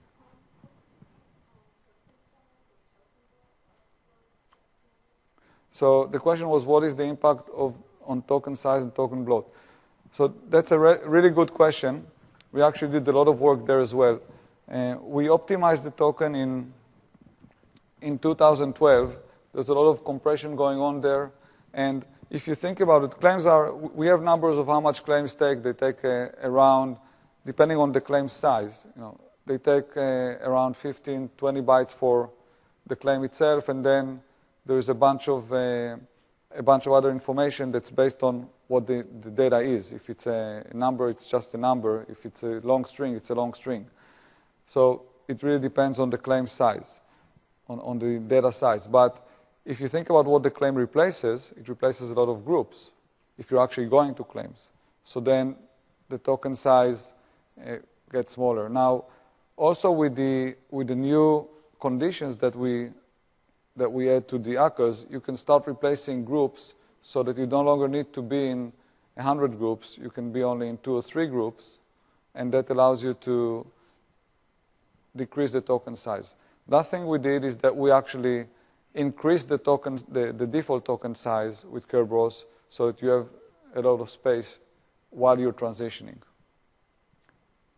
Speaker 1: So the question was, what is the impact on token size and token bloat? So that's a really good question. We actually did a lot of work there as well. We optimized the token in 2012. There's a lot of compression going on there. And if you think about it, we have numbers of how much claims take. They take around, depending on the claim size, they take around 15, 20 bytes for the claim itself, and then there's a bunch of other information that's based on what the data is. If it's a number, it's just a number. If it's a long string, it's a long string. So it really depends on the claim size, on the data size. But if you think about what the claim replaces, it replaces a lot of groups if you're actually going to claims. So then the token size gets smaller. Now, also with the new conditions that we add to the ACRs, you can start replacing groups so that you no longer need to be in 100 groups. You can be only in 2 or 3 groups, and that allows you to decrease the token size. The other thing we did is that we actually increased the default token size with Kerberos so that you have a lot of space while you're transitioning.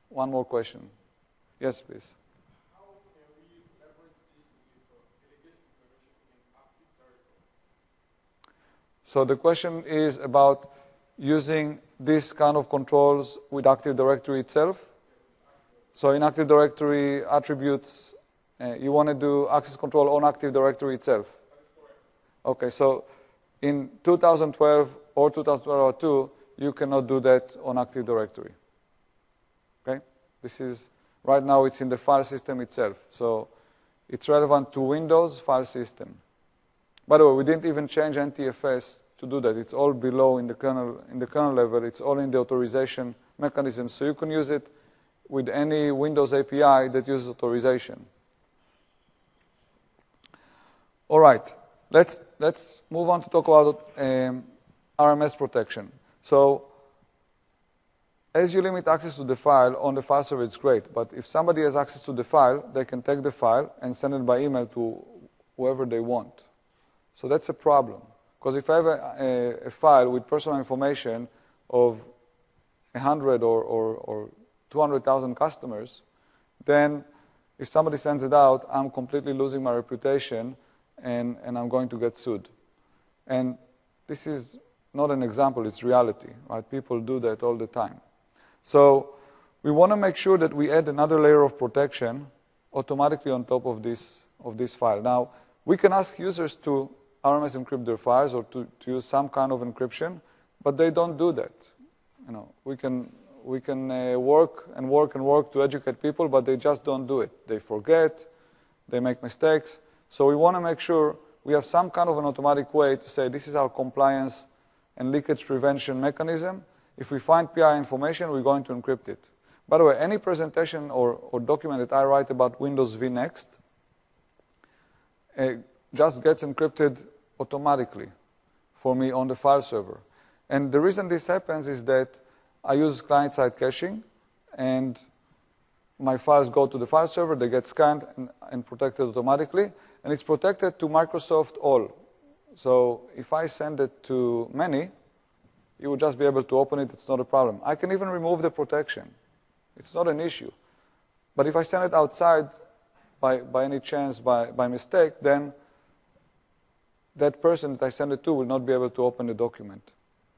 Speaker 1: One more question. Yes, please.
Speaker 3: How can we leverage this with delegation declaration in Active Directory?
Speaker 1: So the question is about using this kind of controls with Active Directory itself. So in Active Directory attributes, you want to do access control on Active Directory itself. Okay, so in 2012 or 2012 you cannot do that on Active Directory. Okay, this is right now it's in the file system itself, so it's relevant to Windows file system. By the way, we didn't even change NTFS to do that. It's all below in the kernel level. It's all in the authorization mechanism, so you can use it with any Windows API that uses authorization. All right, let's move on to talk about RMS protection. So as you limit access to the file on the file server, it's great. But if somebody has access to the file, they can take the file and send it by email to whoever they want. So that's a problem. Because if I have a file with personal information of 100 or 200,000 customers, then if somebody sends it out, I'm completely losing my reputation and I'm going to get sued. And this is not an example, it's reality, right? People do that all the time. So we want to make sure that we add another layer of protection automatically on top of this file. Now, we can ask users to RMS encrypt their files or to use some kind of encryption, but they don't do that. You know, we can work and work and work to educate people, but they just don't do it. They forget, they make mistakes. So we want to make sure we have some kind of an automatic way to say this is our compliance and leakage prevention mechanism. If we find PI information, we're going to encrypt it. By the way, any presentation or document that I write about Windows vNext just gets encrypted automatically for me on the file server. And the reason this happens is that I use client-side caching, and my files go to the file server, they get scanned and protected automatically, and it's protected to Microsoft all. So if I send it to many, you would just be able to open it, it's not a problem. I can even remove the protection. It's not an issue. But if I send it outside by any chance, by mistake, then that person that I send it to will not be able to open the document.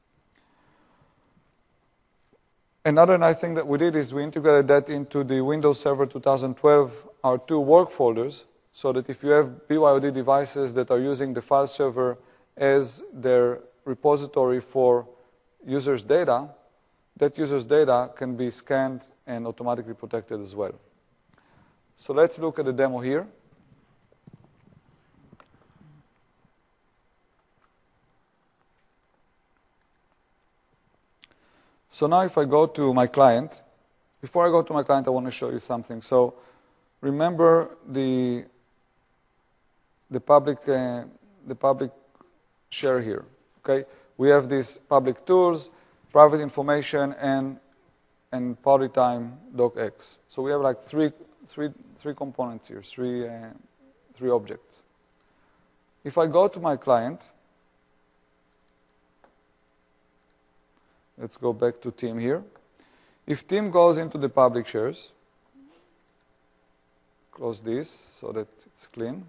Speaker 1: Another nice thing that we did is we integrated that into the Windows Server 2012, our 2 work folders, so that if you have BYOD devices that are using the file server as their repository for users' data, that users' data can be scanned and automatically protected as well. So let's look at the demo here. So now if I go to my client, before I go to my client, I want to show you something. So remember the public share here, okay? We have these public tools, private information, and PartyTime docx. So we have like three components here, three objects. If I go to my client, let's go back to Tim here. If Tim goes into the public shares, close this so that it's clean.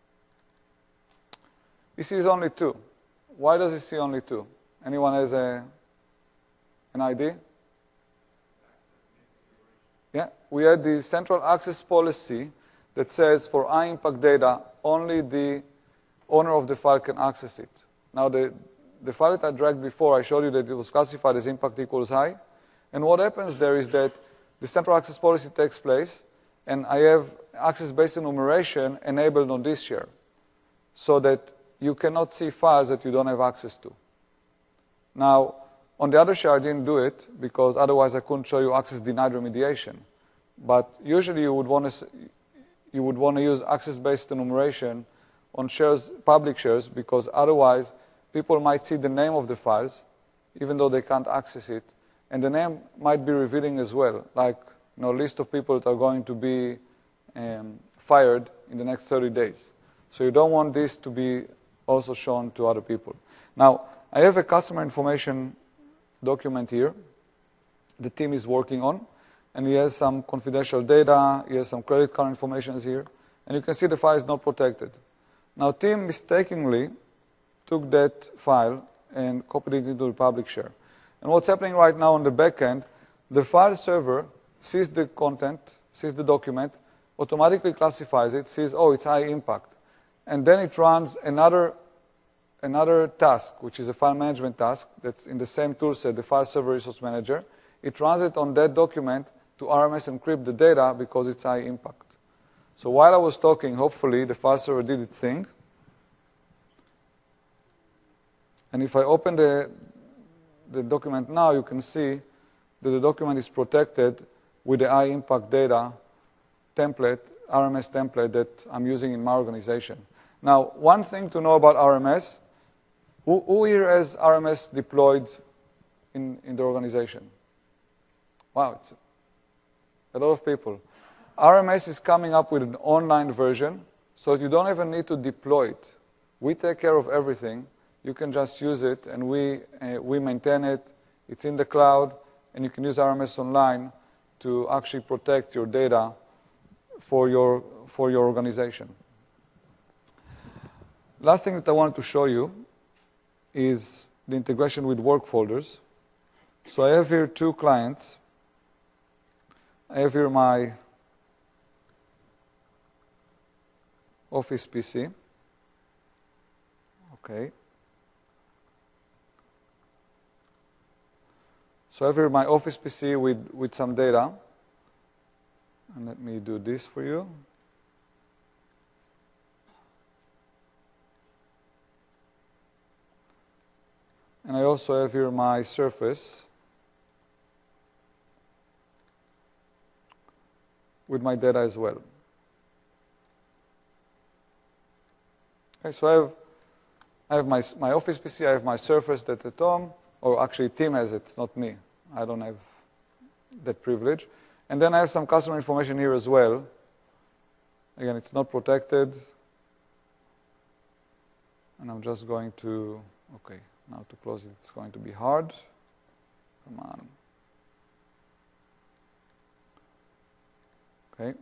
Speaker 1: He sees only 2. Why does he see only 2? Anyone has an idea? Yeah, we had the central access policy that says for high impact data, only the owner of the file can access it. Now the file that I dragged before, I showed you that it was classified as impact equals high. And what happens there is that the central access policy takes place, and I have access-based enumeration enabled on this share, so that you cannot see files that you don't have access to. Now, on the other share, I didn't do it, because otherwise I couldn't show you access denied remediation. But usually you would want to use access-based enumeration on shares, public shares, because otherwise people might see the name of the files, even though they can't access it. And the name might be revealing as well, like a list of people that are going to be fired in the next 30 days. So you don't want this to be also shown to other people. Now, I have a customer information document here the team is working on. and he has some confidential data, he has some credit card information here, and you can see the file is not protected. Now, Tim mistakenly took that file and copied it into the public share. And what's happening right now on the back end, the file server sees the content, sees the document, automatically classifies it, sees, oh, it's high impact. And then it runs another task, which is a file management task that's in the same tool set, the file server resource manager. It runs it on that document to RMS encrypt the data because it's high impact. So while I was talking, hopefully the file server did its thing. And if I open the document now, you can see that the document is protected with the high impact data template, RMS template that I'm using in my organization. Now, one thing to know about RMS, who here has RMS deployed in the organization? Wow, it's a lot of people. RMS is coming up with an online version, so you don't even need to deploy it. We take care of everything. You can just use it, and we maintain it. It's in the cloud, and you can use RMS Online to actually protect your data for your organization. Last thing that I wanted to show you is the integration with work folders. So I have here two clients. I have here my Office PC. Okay. So I have here my Office PC with some data. And let me do this for you. And I also have here my Surface with my data as well. Okay, so I have my Office PC, I have my Surface that's at home, or actually Tim has it, it's not me. I don't have that privilege. And then I have some customer information here as well. Again, it's not protected. And I'm just going to, okay, now to close it, it's going to be hard. Come on. Okay.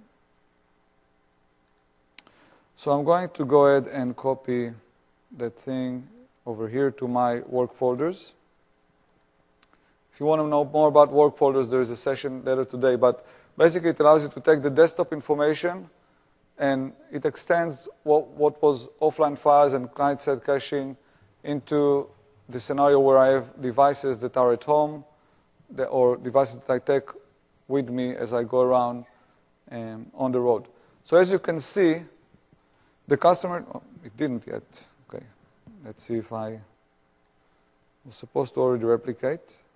Speaker 1: So I'm going to go ahead and copy that thing over here to my work folders. If you want to know more about work folders, there is a session later today. But basically, it allows you to take the desktop information, and it extends what was offline files and client-side caching into the scenario where I have devices that are at home, or devices that I take with me as I go around on the road. So as you can see, the customer, oh, it didn't yet. Okay, let's see if I was supposed to already replicate.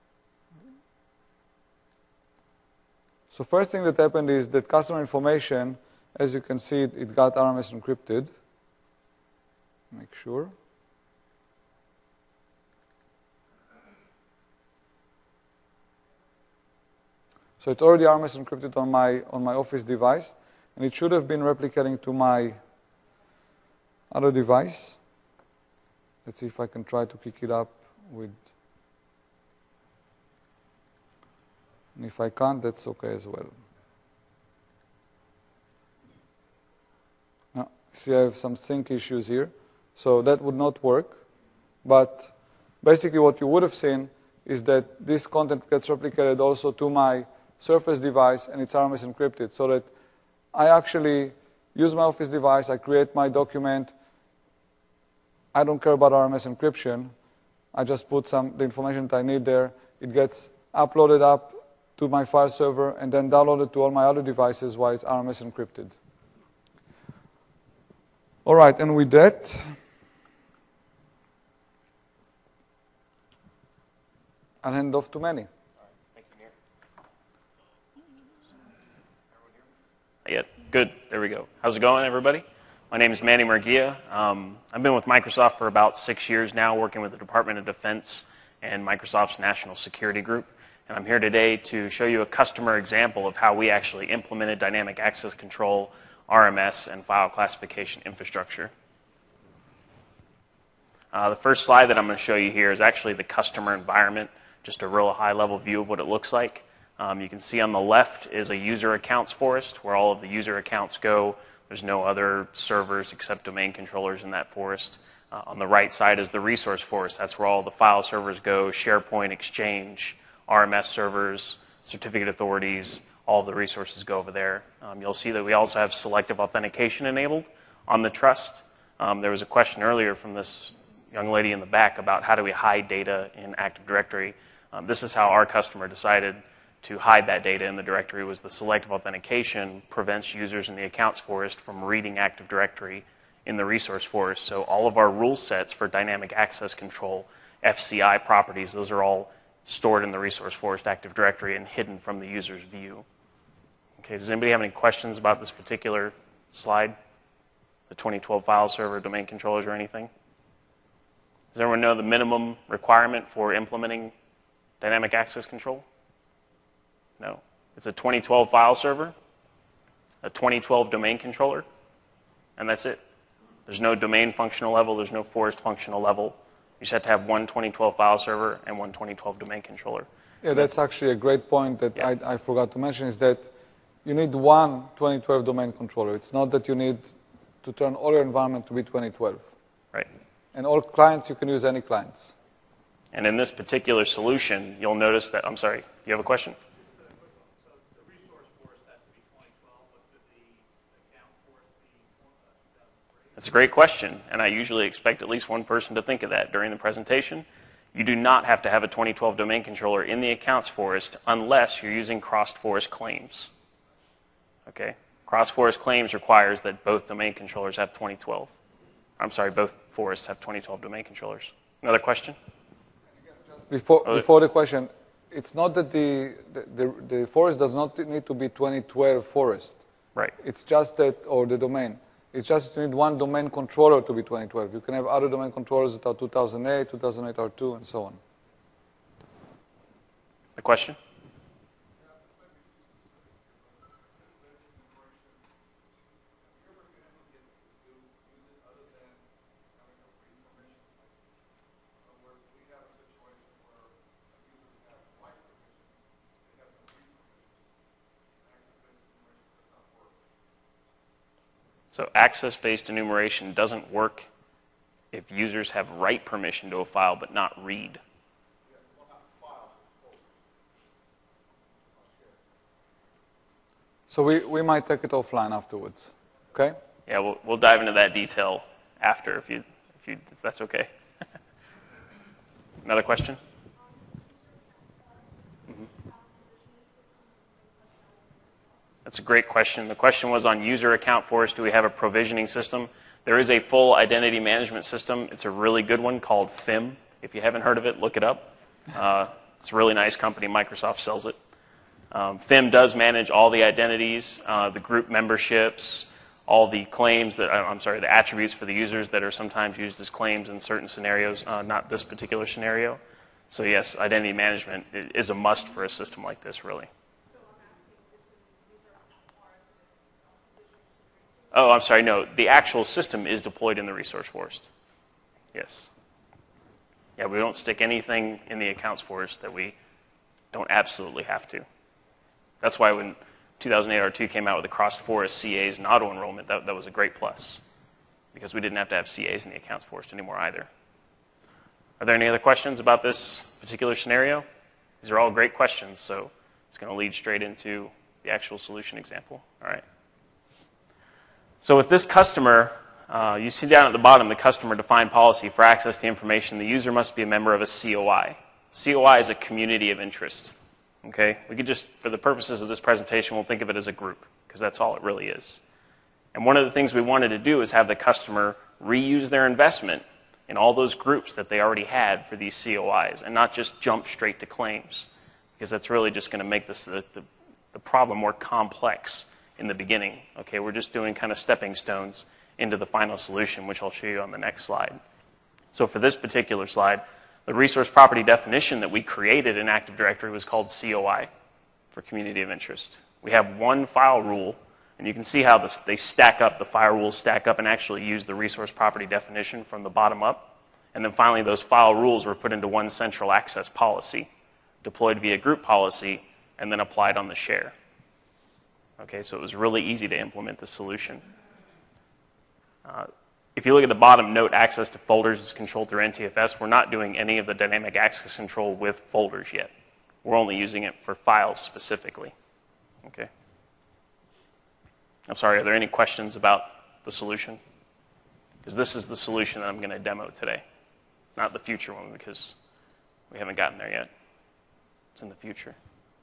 Speaker 1: So first thing that happened is that customer information, as you can see, it got RMS encrypted. Make sure. So it's already RMS encrypted on my Office device, and it should have been replicating to my other device. Let's see if I can try to pick it up with. And if I can't, that's okay as well. Now, see, I have some sync issues here, so that would not work. But basically what you would have seen is that this content gets replicated also to my Surface device, and it's RMS encrypted, so that I actually use my Office device, I create my document. I don't care about RMS encryption. I just put the information that I need there. It gets uploaded up to my file server and then downloaded to all my other devices while it's RMS encrypted. All right, and with that, I'll hand off to Manny.
Speaker 4: Thank you, Nir. Yeah, good. There we go. How's it going, everybody? My name is Manny Murguia. I've been with Microsoft for about 6 years now, working with the Department of Defense and Microsoft's National Security Group. And I'm here today to show you a customer example of how we actually implemented dynamic access control, RMS, and file classification infrastructure. The first slide that I'm going to show you here is actually the customer environment, just a real high-level view of what it looks like. You can see on the left is a user accounts forest where all of the user accounts go. There's no other servers except domain controllers in that forest. On the right side is the resource forest. That's where all the file servers go, SharePoint, Exchange, RMS servers, certificate authorities, all of the resources go over there. You'll see that we also have selective authentication enabled on the trust. There was a question earlier from this young lady in the back about how do we hide data in Active Directory. This is how our customer decided to hide that data in the directory. Was the selective authentication prevents users in the accounts forest from reading Active Directory in the resource forest. So all of our rule sets for dynamic access control, FCI properties, those are all stored in the resource forest Active Directory and hidden from the user's view. Okay, does anybody have any questions about this particular slide? The 2012 file server, domain controllers, or anything? Does everyone know the minimum requirement for implementing dynamic access control? No. It's a 2012 file server, a 2012 domain controller, and that's it. There's no domain functional level. There's no forest functional level. You just have to have one 2012 file server and one 2012 domain controller.
Speaker 1: Yeah, that's actually a great point that
Speaker 4: Yeah.
Speaker 1: I forgot to mention, is that you need one 2012 domain controller. It's not that you need to turn all your environment to be 2012.
Speaker 4: Right.
Speaker 1: And all clients, you can use any clients.
Speaker 4: And in this particular solution, you'll notice that, I'm sorry, you have a question?
Speaker 3: So the resource forest has to be 2012, but could the account forest be 2003?
Speaker 4: That's a great question, and I usually expect at least one person to think of that during the presentation. You do not have to have a 2012 domain controller in the accounts forest unless you're using crossed forest claims. Okay? Cross forest claims requires that both domain controllers have 2012. I'm sorry, both forests have 2012 domain controllers. Another question?
Speaker 1: Before the question, it's not that the forest does not need to be 2012 forest.
Speaker 4: Right.
Speaker 1: It's just that, or the domain. It's just you need one domain controller to be 2012. You can have other domain controllers that are 2008, 2008 R2, and so on.
Speaker 4: The question? So access-based enumeration doesn't work if users have write permission to a file but not read.
Speaker 1: So we might take it offline afterwards. Okay?
Speaker 4: Yeah, we'll dive into that detail after if that's okay. Another question? That's a great question. The question was on user account forest, do we have a provisioning system? There is a full identity management system. It's a really good one called FIM. If you haven't heard of it, look it up. It's a really nice company. Microsoft sells it. FIM does manage all the identities, the group memberships, all the claims the attributes for the users that are sometimes used as claims in certain scenarios, not this particular scenario. So yes, identity management is a must for a system like this, really. Oh, I'm sorry, no. The actual system is deployed in the resource forest. Yes. Yeah, we don't stick anything in the accounts forest that we don't absolutely have to. That's why when 2008 R2 came out with the crossed forest CAs and auto-enrollment, that was a great plus, because we didn't have to have CAs in the accounts forest anymore either. Are there any other questions about this particular scenario? These are all great questions, so it's going to lead straight into the actual solution example. All right. So with this customer, you see down at the bottom the customer defined policy for access to information. The user must be a member of a COI. COI is a community of interest. Okay? We could just, for the purposes of this presentation, we'll think of it as a group, because that's all it really is. And one of the things we wanted to do is have the customer reuse their investment in all those groups that they already had for these COIs, and not just jump straight to claims, because that's really just going to make this the problem more complex in the beginning. Okay, we're just doing kind of stepping stones into the final solution, which I'll show you on the next slide. So for this particular slide, the resource property definition that we created in Active Directory was called COI, for community of interest. We have one file rule, and you can see how they stack up, the file rules stack up and actually use the resource property definition from the bottom up. And then finally, those file rules were put into one central access policy, deployed via group policy, and then applied on the share. Okay, so it was really easy to implement the solution. If you look at the bottom note, access to folders is controlled through NTFS. We're not doing any of the dynamic access control with folders yet. We're only using it for files specifically. Okay. I'm sorry, are there any questions about the solution? Because this is the solution that I'm going to demo today, not the future one, because we haven't gotten there yet. It's in the future.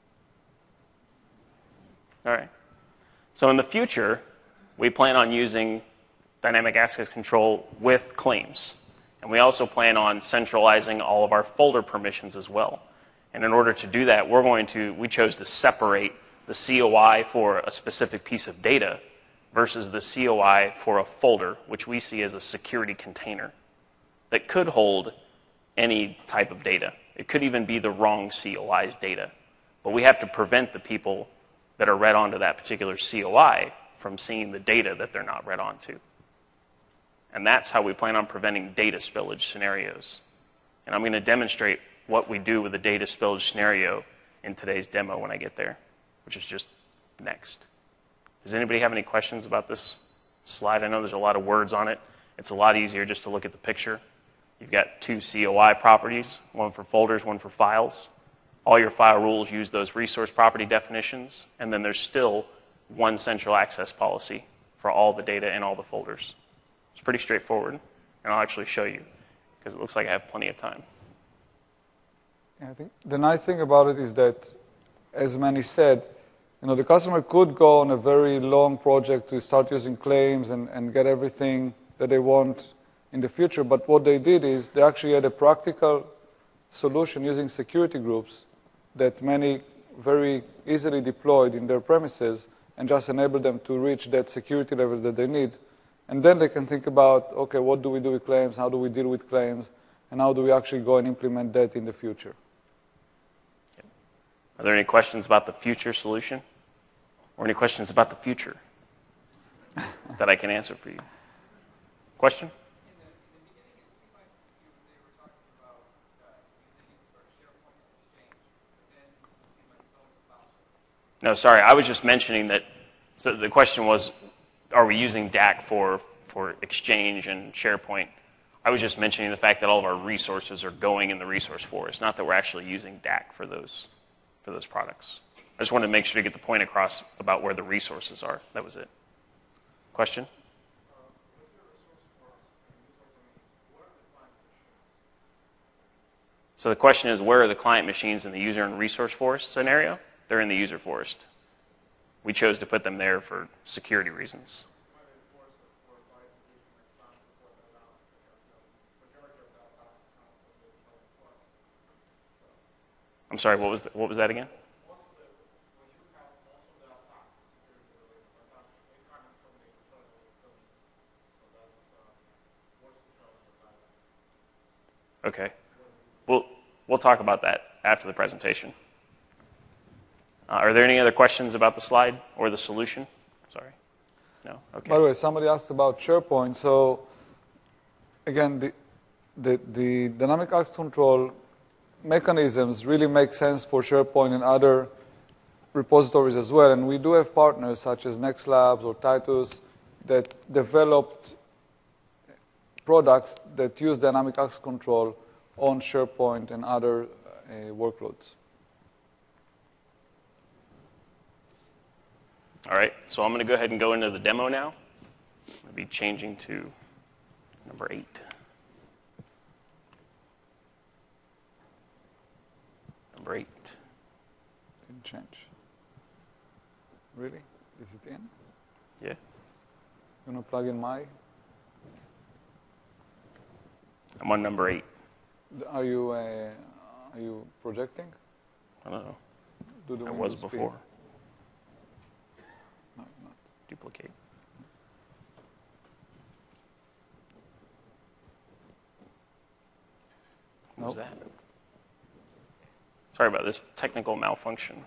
Speaker 4: All right. So in the future, we plan on using dynamic access control with claims. And we also plan on centralizing all of our folder permissions as well. And in order to do that, we chose to separate the COI for a specific piece of data versus the COI for a folder, which we see as a security container that could hold any type of data. It could even be the wrong COI's data. But we have to prevent the people that are read onto that particular COI from seeing the data that they're not read onto. And that's how we plan on preventing data spillage scenarios. And I'm going to demonstrate what we do with a data spillage scenario in today's demo when I get there, which is just next. Does anybody have any questions about this slide? I know there's a lot of words on it. It's a lot easier just to look at the picture. You've got 2 COI properties, one for folders, one for files. All your file rules use those resource property definitions, and then there's still one central access policy for all the data and all the folders. It's pretty straightforward, and I'll actually show you, because it looks like I have plenty of time.
Speaker 1: Yeah, I think the nice thing about it is that, as Manny said, the customer could go on a very long project to start using claims and get everything that they want in the future. But what they did is they actually had a practical solution using security groups that Manny very easily deployed in their premises and just enabled them to reach that security level that they need. And then they can think about, okay, what do we do with claims? How do we deal with claims? And how do we actually go and implement that in the future?
Speaker 4: Are there any questions about the future solution? Or any questions about the future that I can answer for you? Question? No, sorry. I was just mentioning that so the question was, are we using DAC for Exchange and SharePoint? I was just mentioning the fact that all of our resources are going in the resource forest, not that we're actually using DAC for those products. I just wanted to make sure to get the point across about where the resources are. That was it. Question? So the question is, where are the client machines in the user and resource forest scenario? They're in the user forest. We chose to put them there for security reasons. I'm sorry, what was that again? Okay. We'll talk about that after the presentation. Are there any other questions about the slide or the solution? Sorry. No? Okay.
Speaker 1: By the way, somebody asked about SharePoint. So, again, the dynamic access control mechanisms really make sense for SharePoint and other repositories as well. And we do have partners such as Next Labs or Titus that developed products that use dynamic access control on SharePoint and other workloads.
Speaker 4: All right, so I'm going to go ahead and go into the demo now. I'll be changing to number 8. Number 8.
Speaker 1: Didn't change. Really? Is it in?
Speaker 4: Yeah.
Speaker 1: You want to plug in my?
Speaker 4: I'm on number 8.
Speaker 1: Are you projecting?
Speaker 4: I don't know.
Speaker 1: Do the
Speaker 4: I was
Speaker 1: Windows
Speaker 4: before.
Speaker 1: No, not.
Speaker 4: Duplicate. What was
Speaker 1: Nope.
Speaker 4: that? Sorry about this technical malfunction.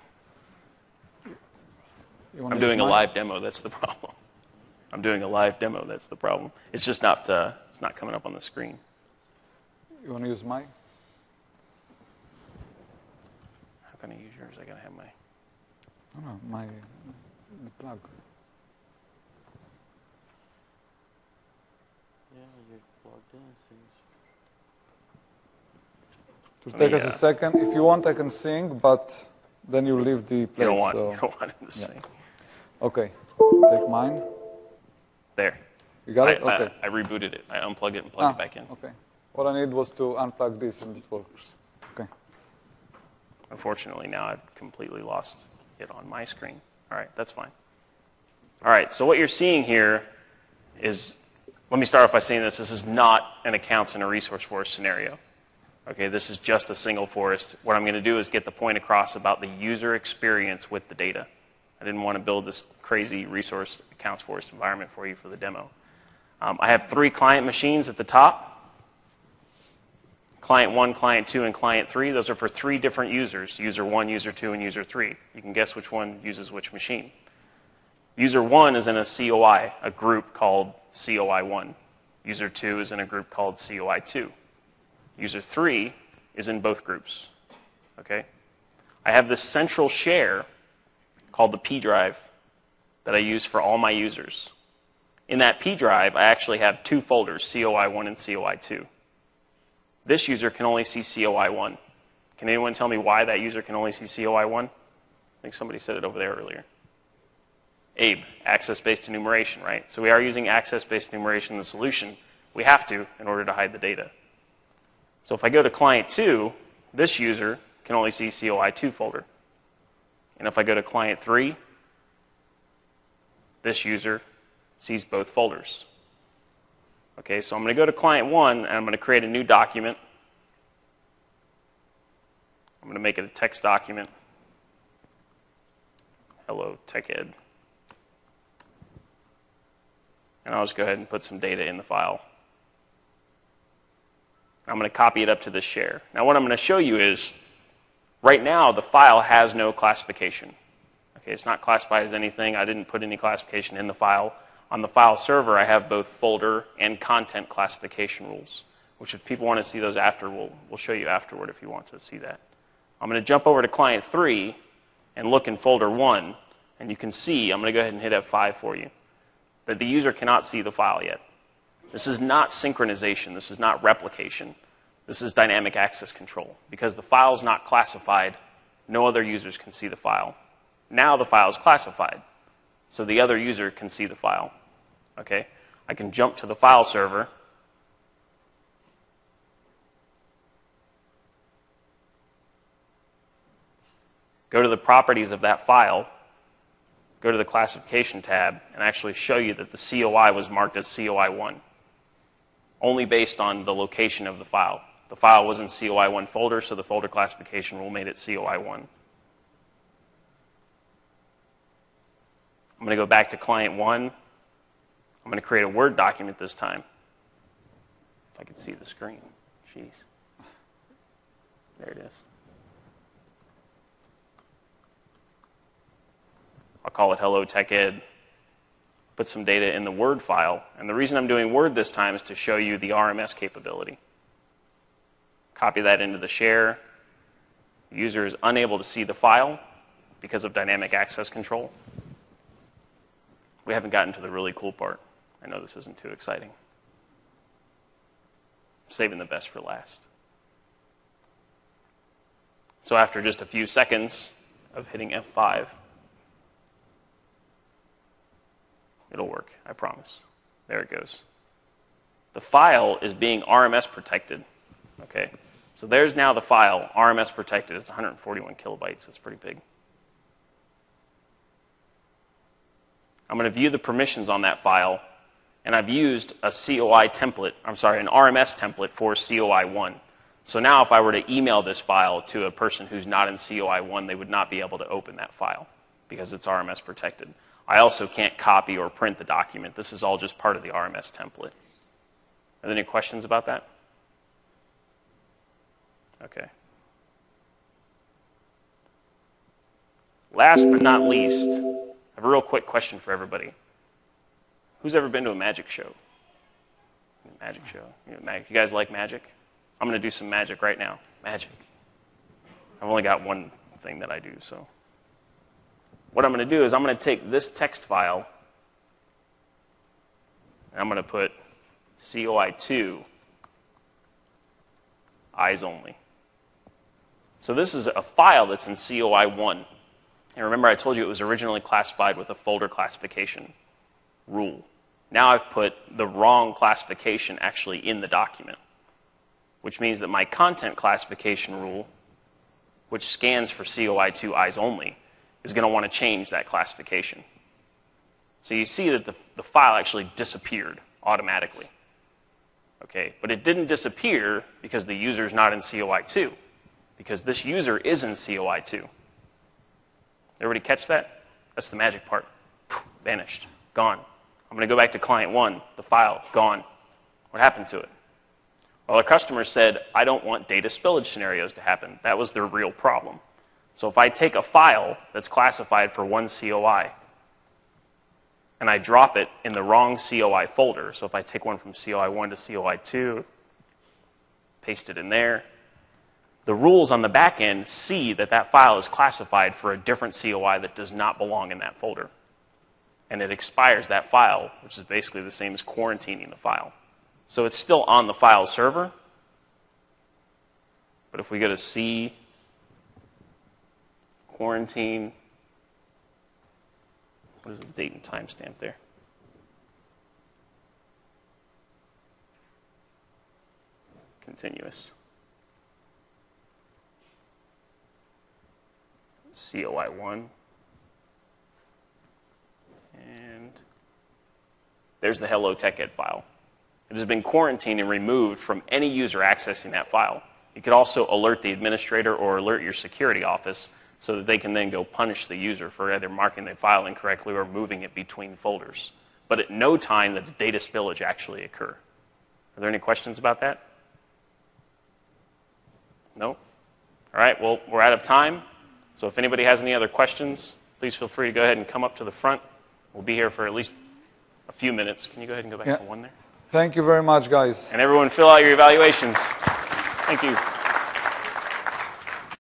Speaker 4: I'm doing a live demo. That's the problem. I'm doing a live demo. That's the problem. It's just not. It's not coming up on the screen.
Speaker 1: You want to use mine?
Speaker 4: How can I use yours? I gotta have my.
Speaker 1: Oh, the plug.
Speaker 4: Yeah, you're plugged in.
Speaker 1: It'll take us a second. If you want, I can sing, but then you leave the place.
Speaker 4: You don't want him to
Speaker 1: Yeah.
Speaker 4: sing.
Speaker 1: Okay. Take mine.
Speaker 4: There.
Speaker 1: You got it? Okay.
Speaker 4: I rebooted it. I unplugged it and plugged it back in.
Speaker 1: Okay. What I need was to unplug this and it works. Okay.
Speaker 4: Unfortunately, now I've completely lost it on my screen. All right, that's fine. All right, so what you're seeing here is, let me start off by saying this is not an accounts and a resource forest scenario. Okay, this is just a single forest. What I'm going to do is get the point across about the user experience with the data. I didn't want to build this crazy resource accounts forest environment for you for the demo. I have 3 client machines at the top. Client 1, Client 2, and Client 3. Those are for 3 different users, User 1, User 2, and User 3. You can guess which one uses which machine. User 1 is in a COI, a group called COI1. User 2 is in a group called COI2. User 3 is in both groups. Okay? I have this central share called the P drive that I use for all my users. In that P drive, I actually have 2 folders, COI1 and COI2. This user can only see COI1. Can anyone tell me why that user can only see COI1? I think somebody said it over there earlier. Abe, access-based enumeration, right? So we are using access-based enumeration in the solution. We have to in order to hide the data. So if I go to Client 2, this user can only see COI2 folder. And if I go to Client 3, this user sees both folders. Okay, so I'm going to go to Client 1, and I'm going to create a new document. I'm going to make it a text document. Hello, TechEd. And I'll just go ahead and put some data in the file. I'm going to copy it up to this share. Now what I'm going to show you is, right now the file has no classification. Okay, it's not classified as anything. I didn't put any classification in the file. On the file server, I have both folder and content classification rules, which if people want to see those after, we'll show you afterward if you want to see that. I'm going to jump over to Client 3 and look in folder 1, and you can see, I'm going to go ahead and hit F5 for you, that the user cannot see the file yet. This is not synchronization. This is not replication. This is dynamic access control. Because the file is not classified, no other users can see the file. Now the file is classified, so the other user can see the file. Okay? I can jump to the file server. Go to the properties of that file. Go to the classification tab and actually show you that the COI was marked as COI1. Only based on the location of the file. The file was in COI1 folder, so the folder classification rule made it COI1. I'm going to go back to Client 1. I'm going to create a Word document this time. If I can see the screen. Jeez. There it is. I'll call it Hello TechEd. Put some data in the Word file. And the reason I'm doing Word this time is to show you the RMS capability. Copy that into the share. The user is unable to see the file because of dynamic access control. We haven't gotten to the really cool part. I know this isn't too exciting. I'm saving the best for last. So after just a few seconds of hitting F5, it'll work, I promise. There it goes. The file is being RMS protected. Okay, so there's now the file, RMS protected. It's 141 kilobytes. It's pretty big. I'm going to view the permissions on that file, and I've used a COI template, an RMS template for COI1. So now if I were to email this file to a person who's not in COI1, they would not be able to open that file because it's RMS protected. I also can't copy or print the document. This is all just part of the RMS template. Are there any questions about that? Okay. Last but not least, I have a real quick question for everybody. Who's ever been to a magic show? Magic show. You guys like magic? I'm going to do some magic right now. Magic. I've only got one thing that I do, so. what I'm going to do is I'm going to take this text file, and I'm going to put COI2 eyes only. So this is a file that's in COI1. And remember I told you it was originally classified with a folder classification rule. Now I've put the wrong classification actually in the document, which means that my content classification rule, which scans for COI2 eyes only, is going to want to change that classification. So you see that the file actually disappeared automatically. Okay, but it didn't disappear because the user is not in COI2, because this user is in COI2. Everybody catch that? That's the magic part. Vanished. Gone. I'm going to go back to client 1. The file, gone. What happened to it? Well, our customer said, I don't want data spillage scenarios to happen. That was their real problem. So if I take a file that's classified for one COI, and I drop it in the wrong COI folder, so if I take one from COI1 to COI2, paste it in there, the rules on the back end see that that file is classified for a different COI that does not belong in that folder. And it expires that file, which is basically the same as quarantining the file. So it's still on the file server, but if we go to C, quarantine, what is the date and timestamp there? Continuous. COI1. And there's the Hello TechEd file. It has been quarantined and removed from any user accessing that file. You could also alert the administrator or alert your security office so that they can then go punish the user for either marking the file incorrectly or moving it between folders. But at no time did the data spillage actually occur. Are there any questions about that? No? All right, well, we're out of time. So if anybody has any other questions, please feel free to go ahead and come up to the front. We'll be here for at least a few minutes. Can you go ahead and go back to one there?
Speaker 1: Thank you very much, guys.
Speaker 4: And everyone fill out your evaluations. Thank you.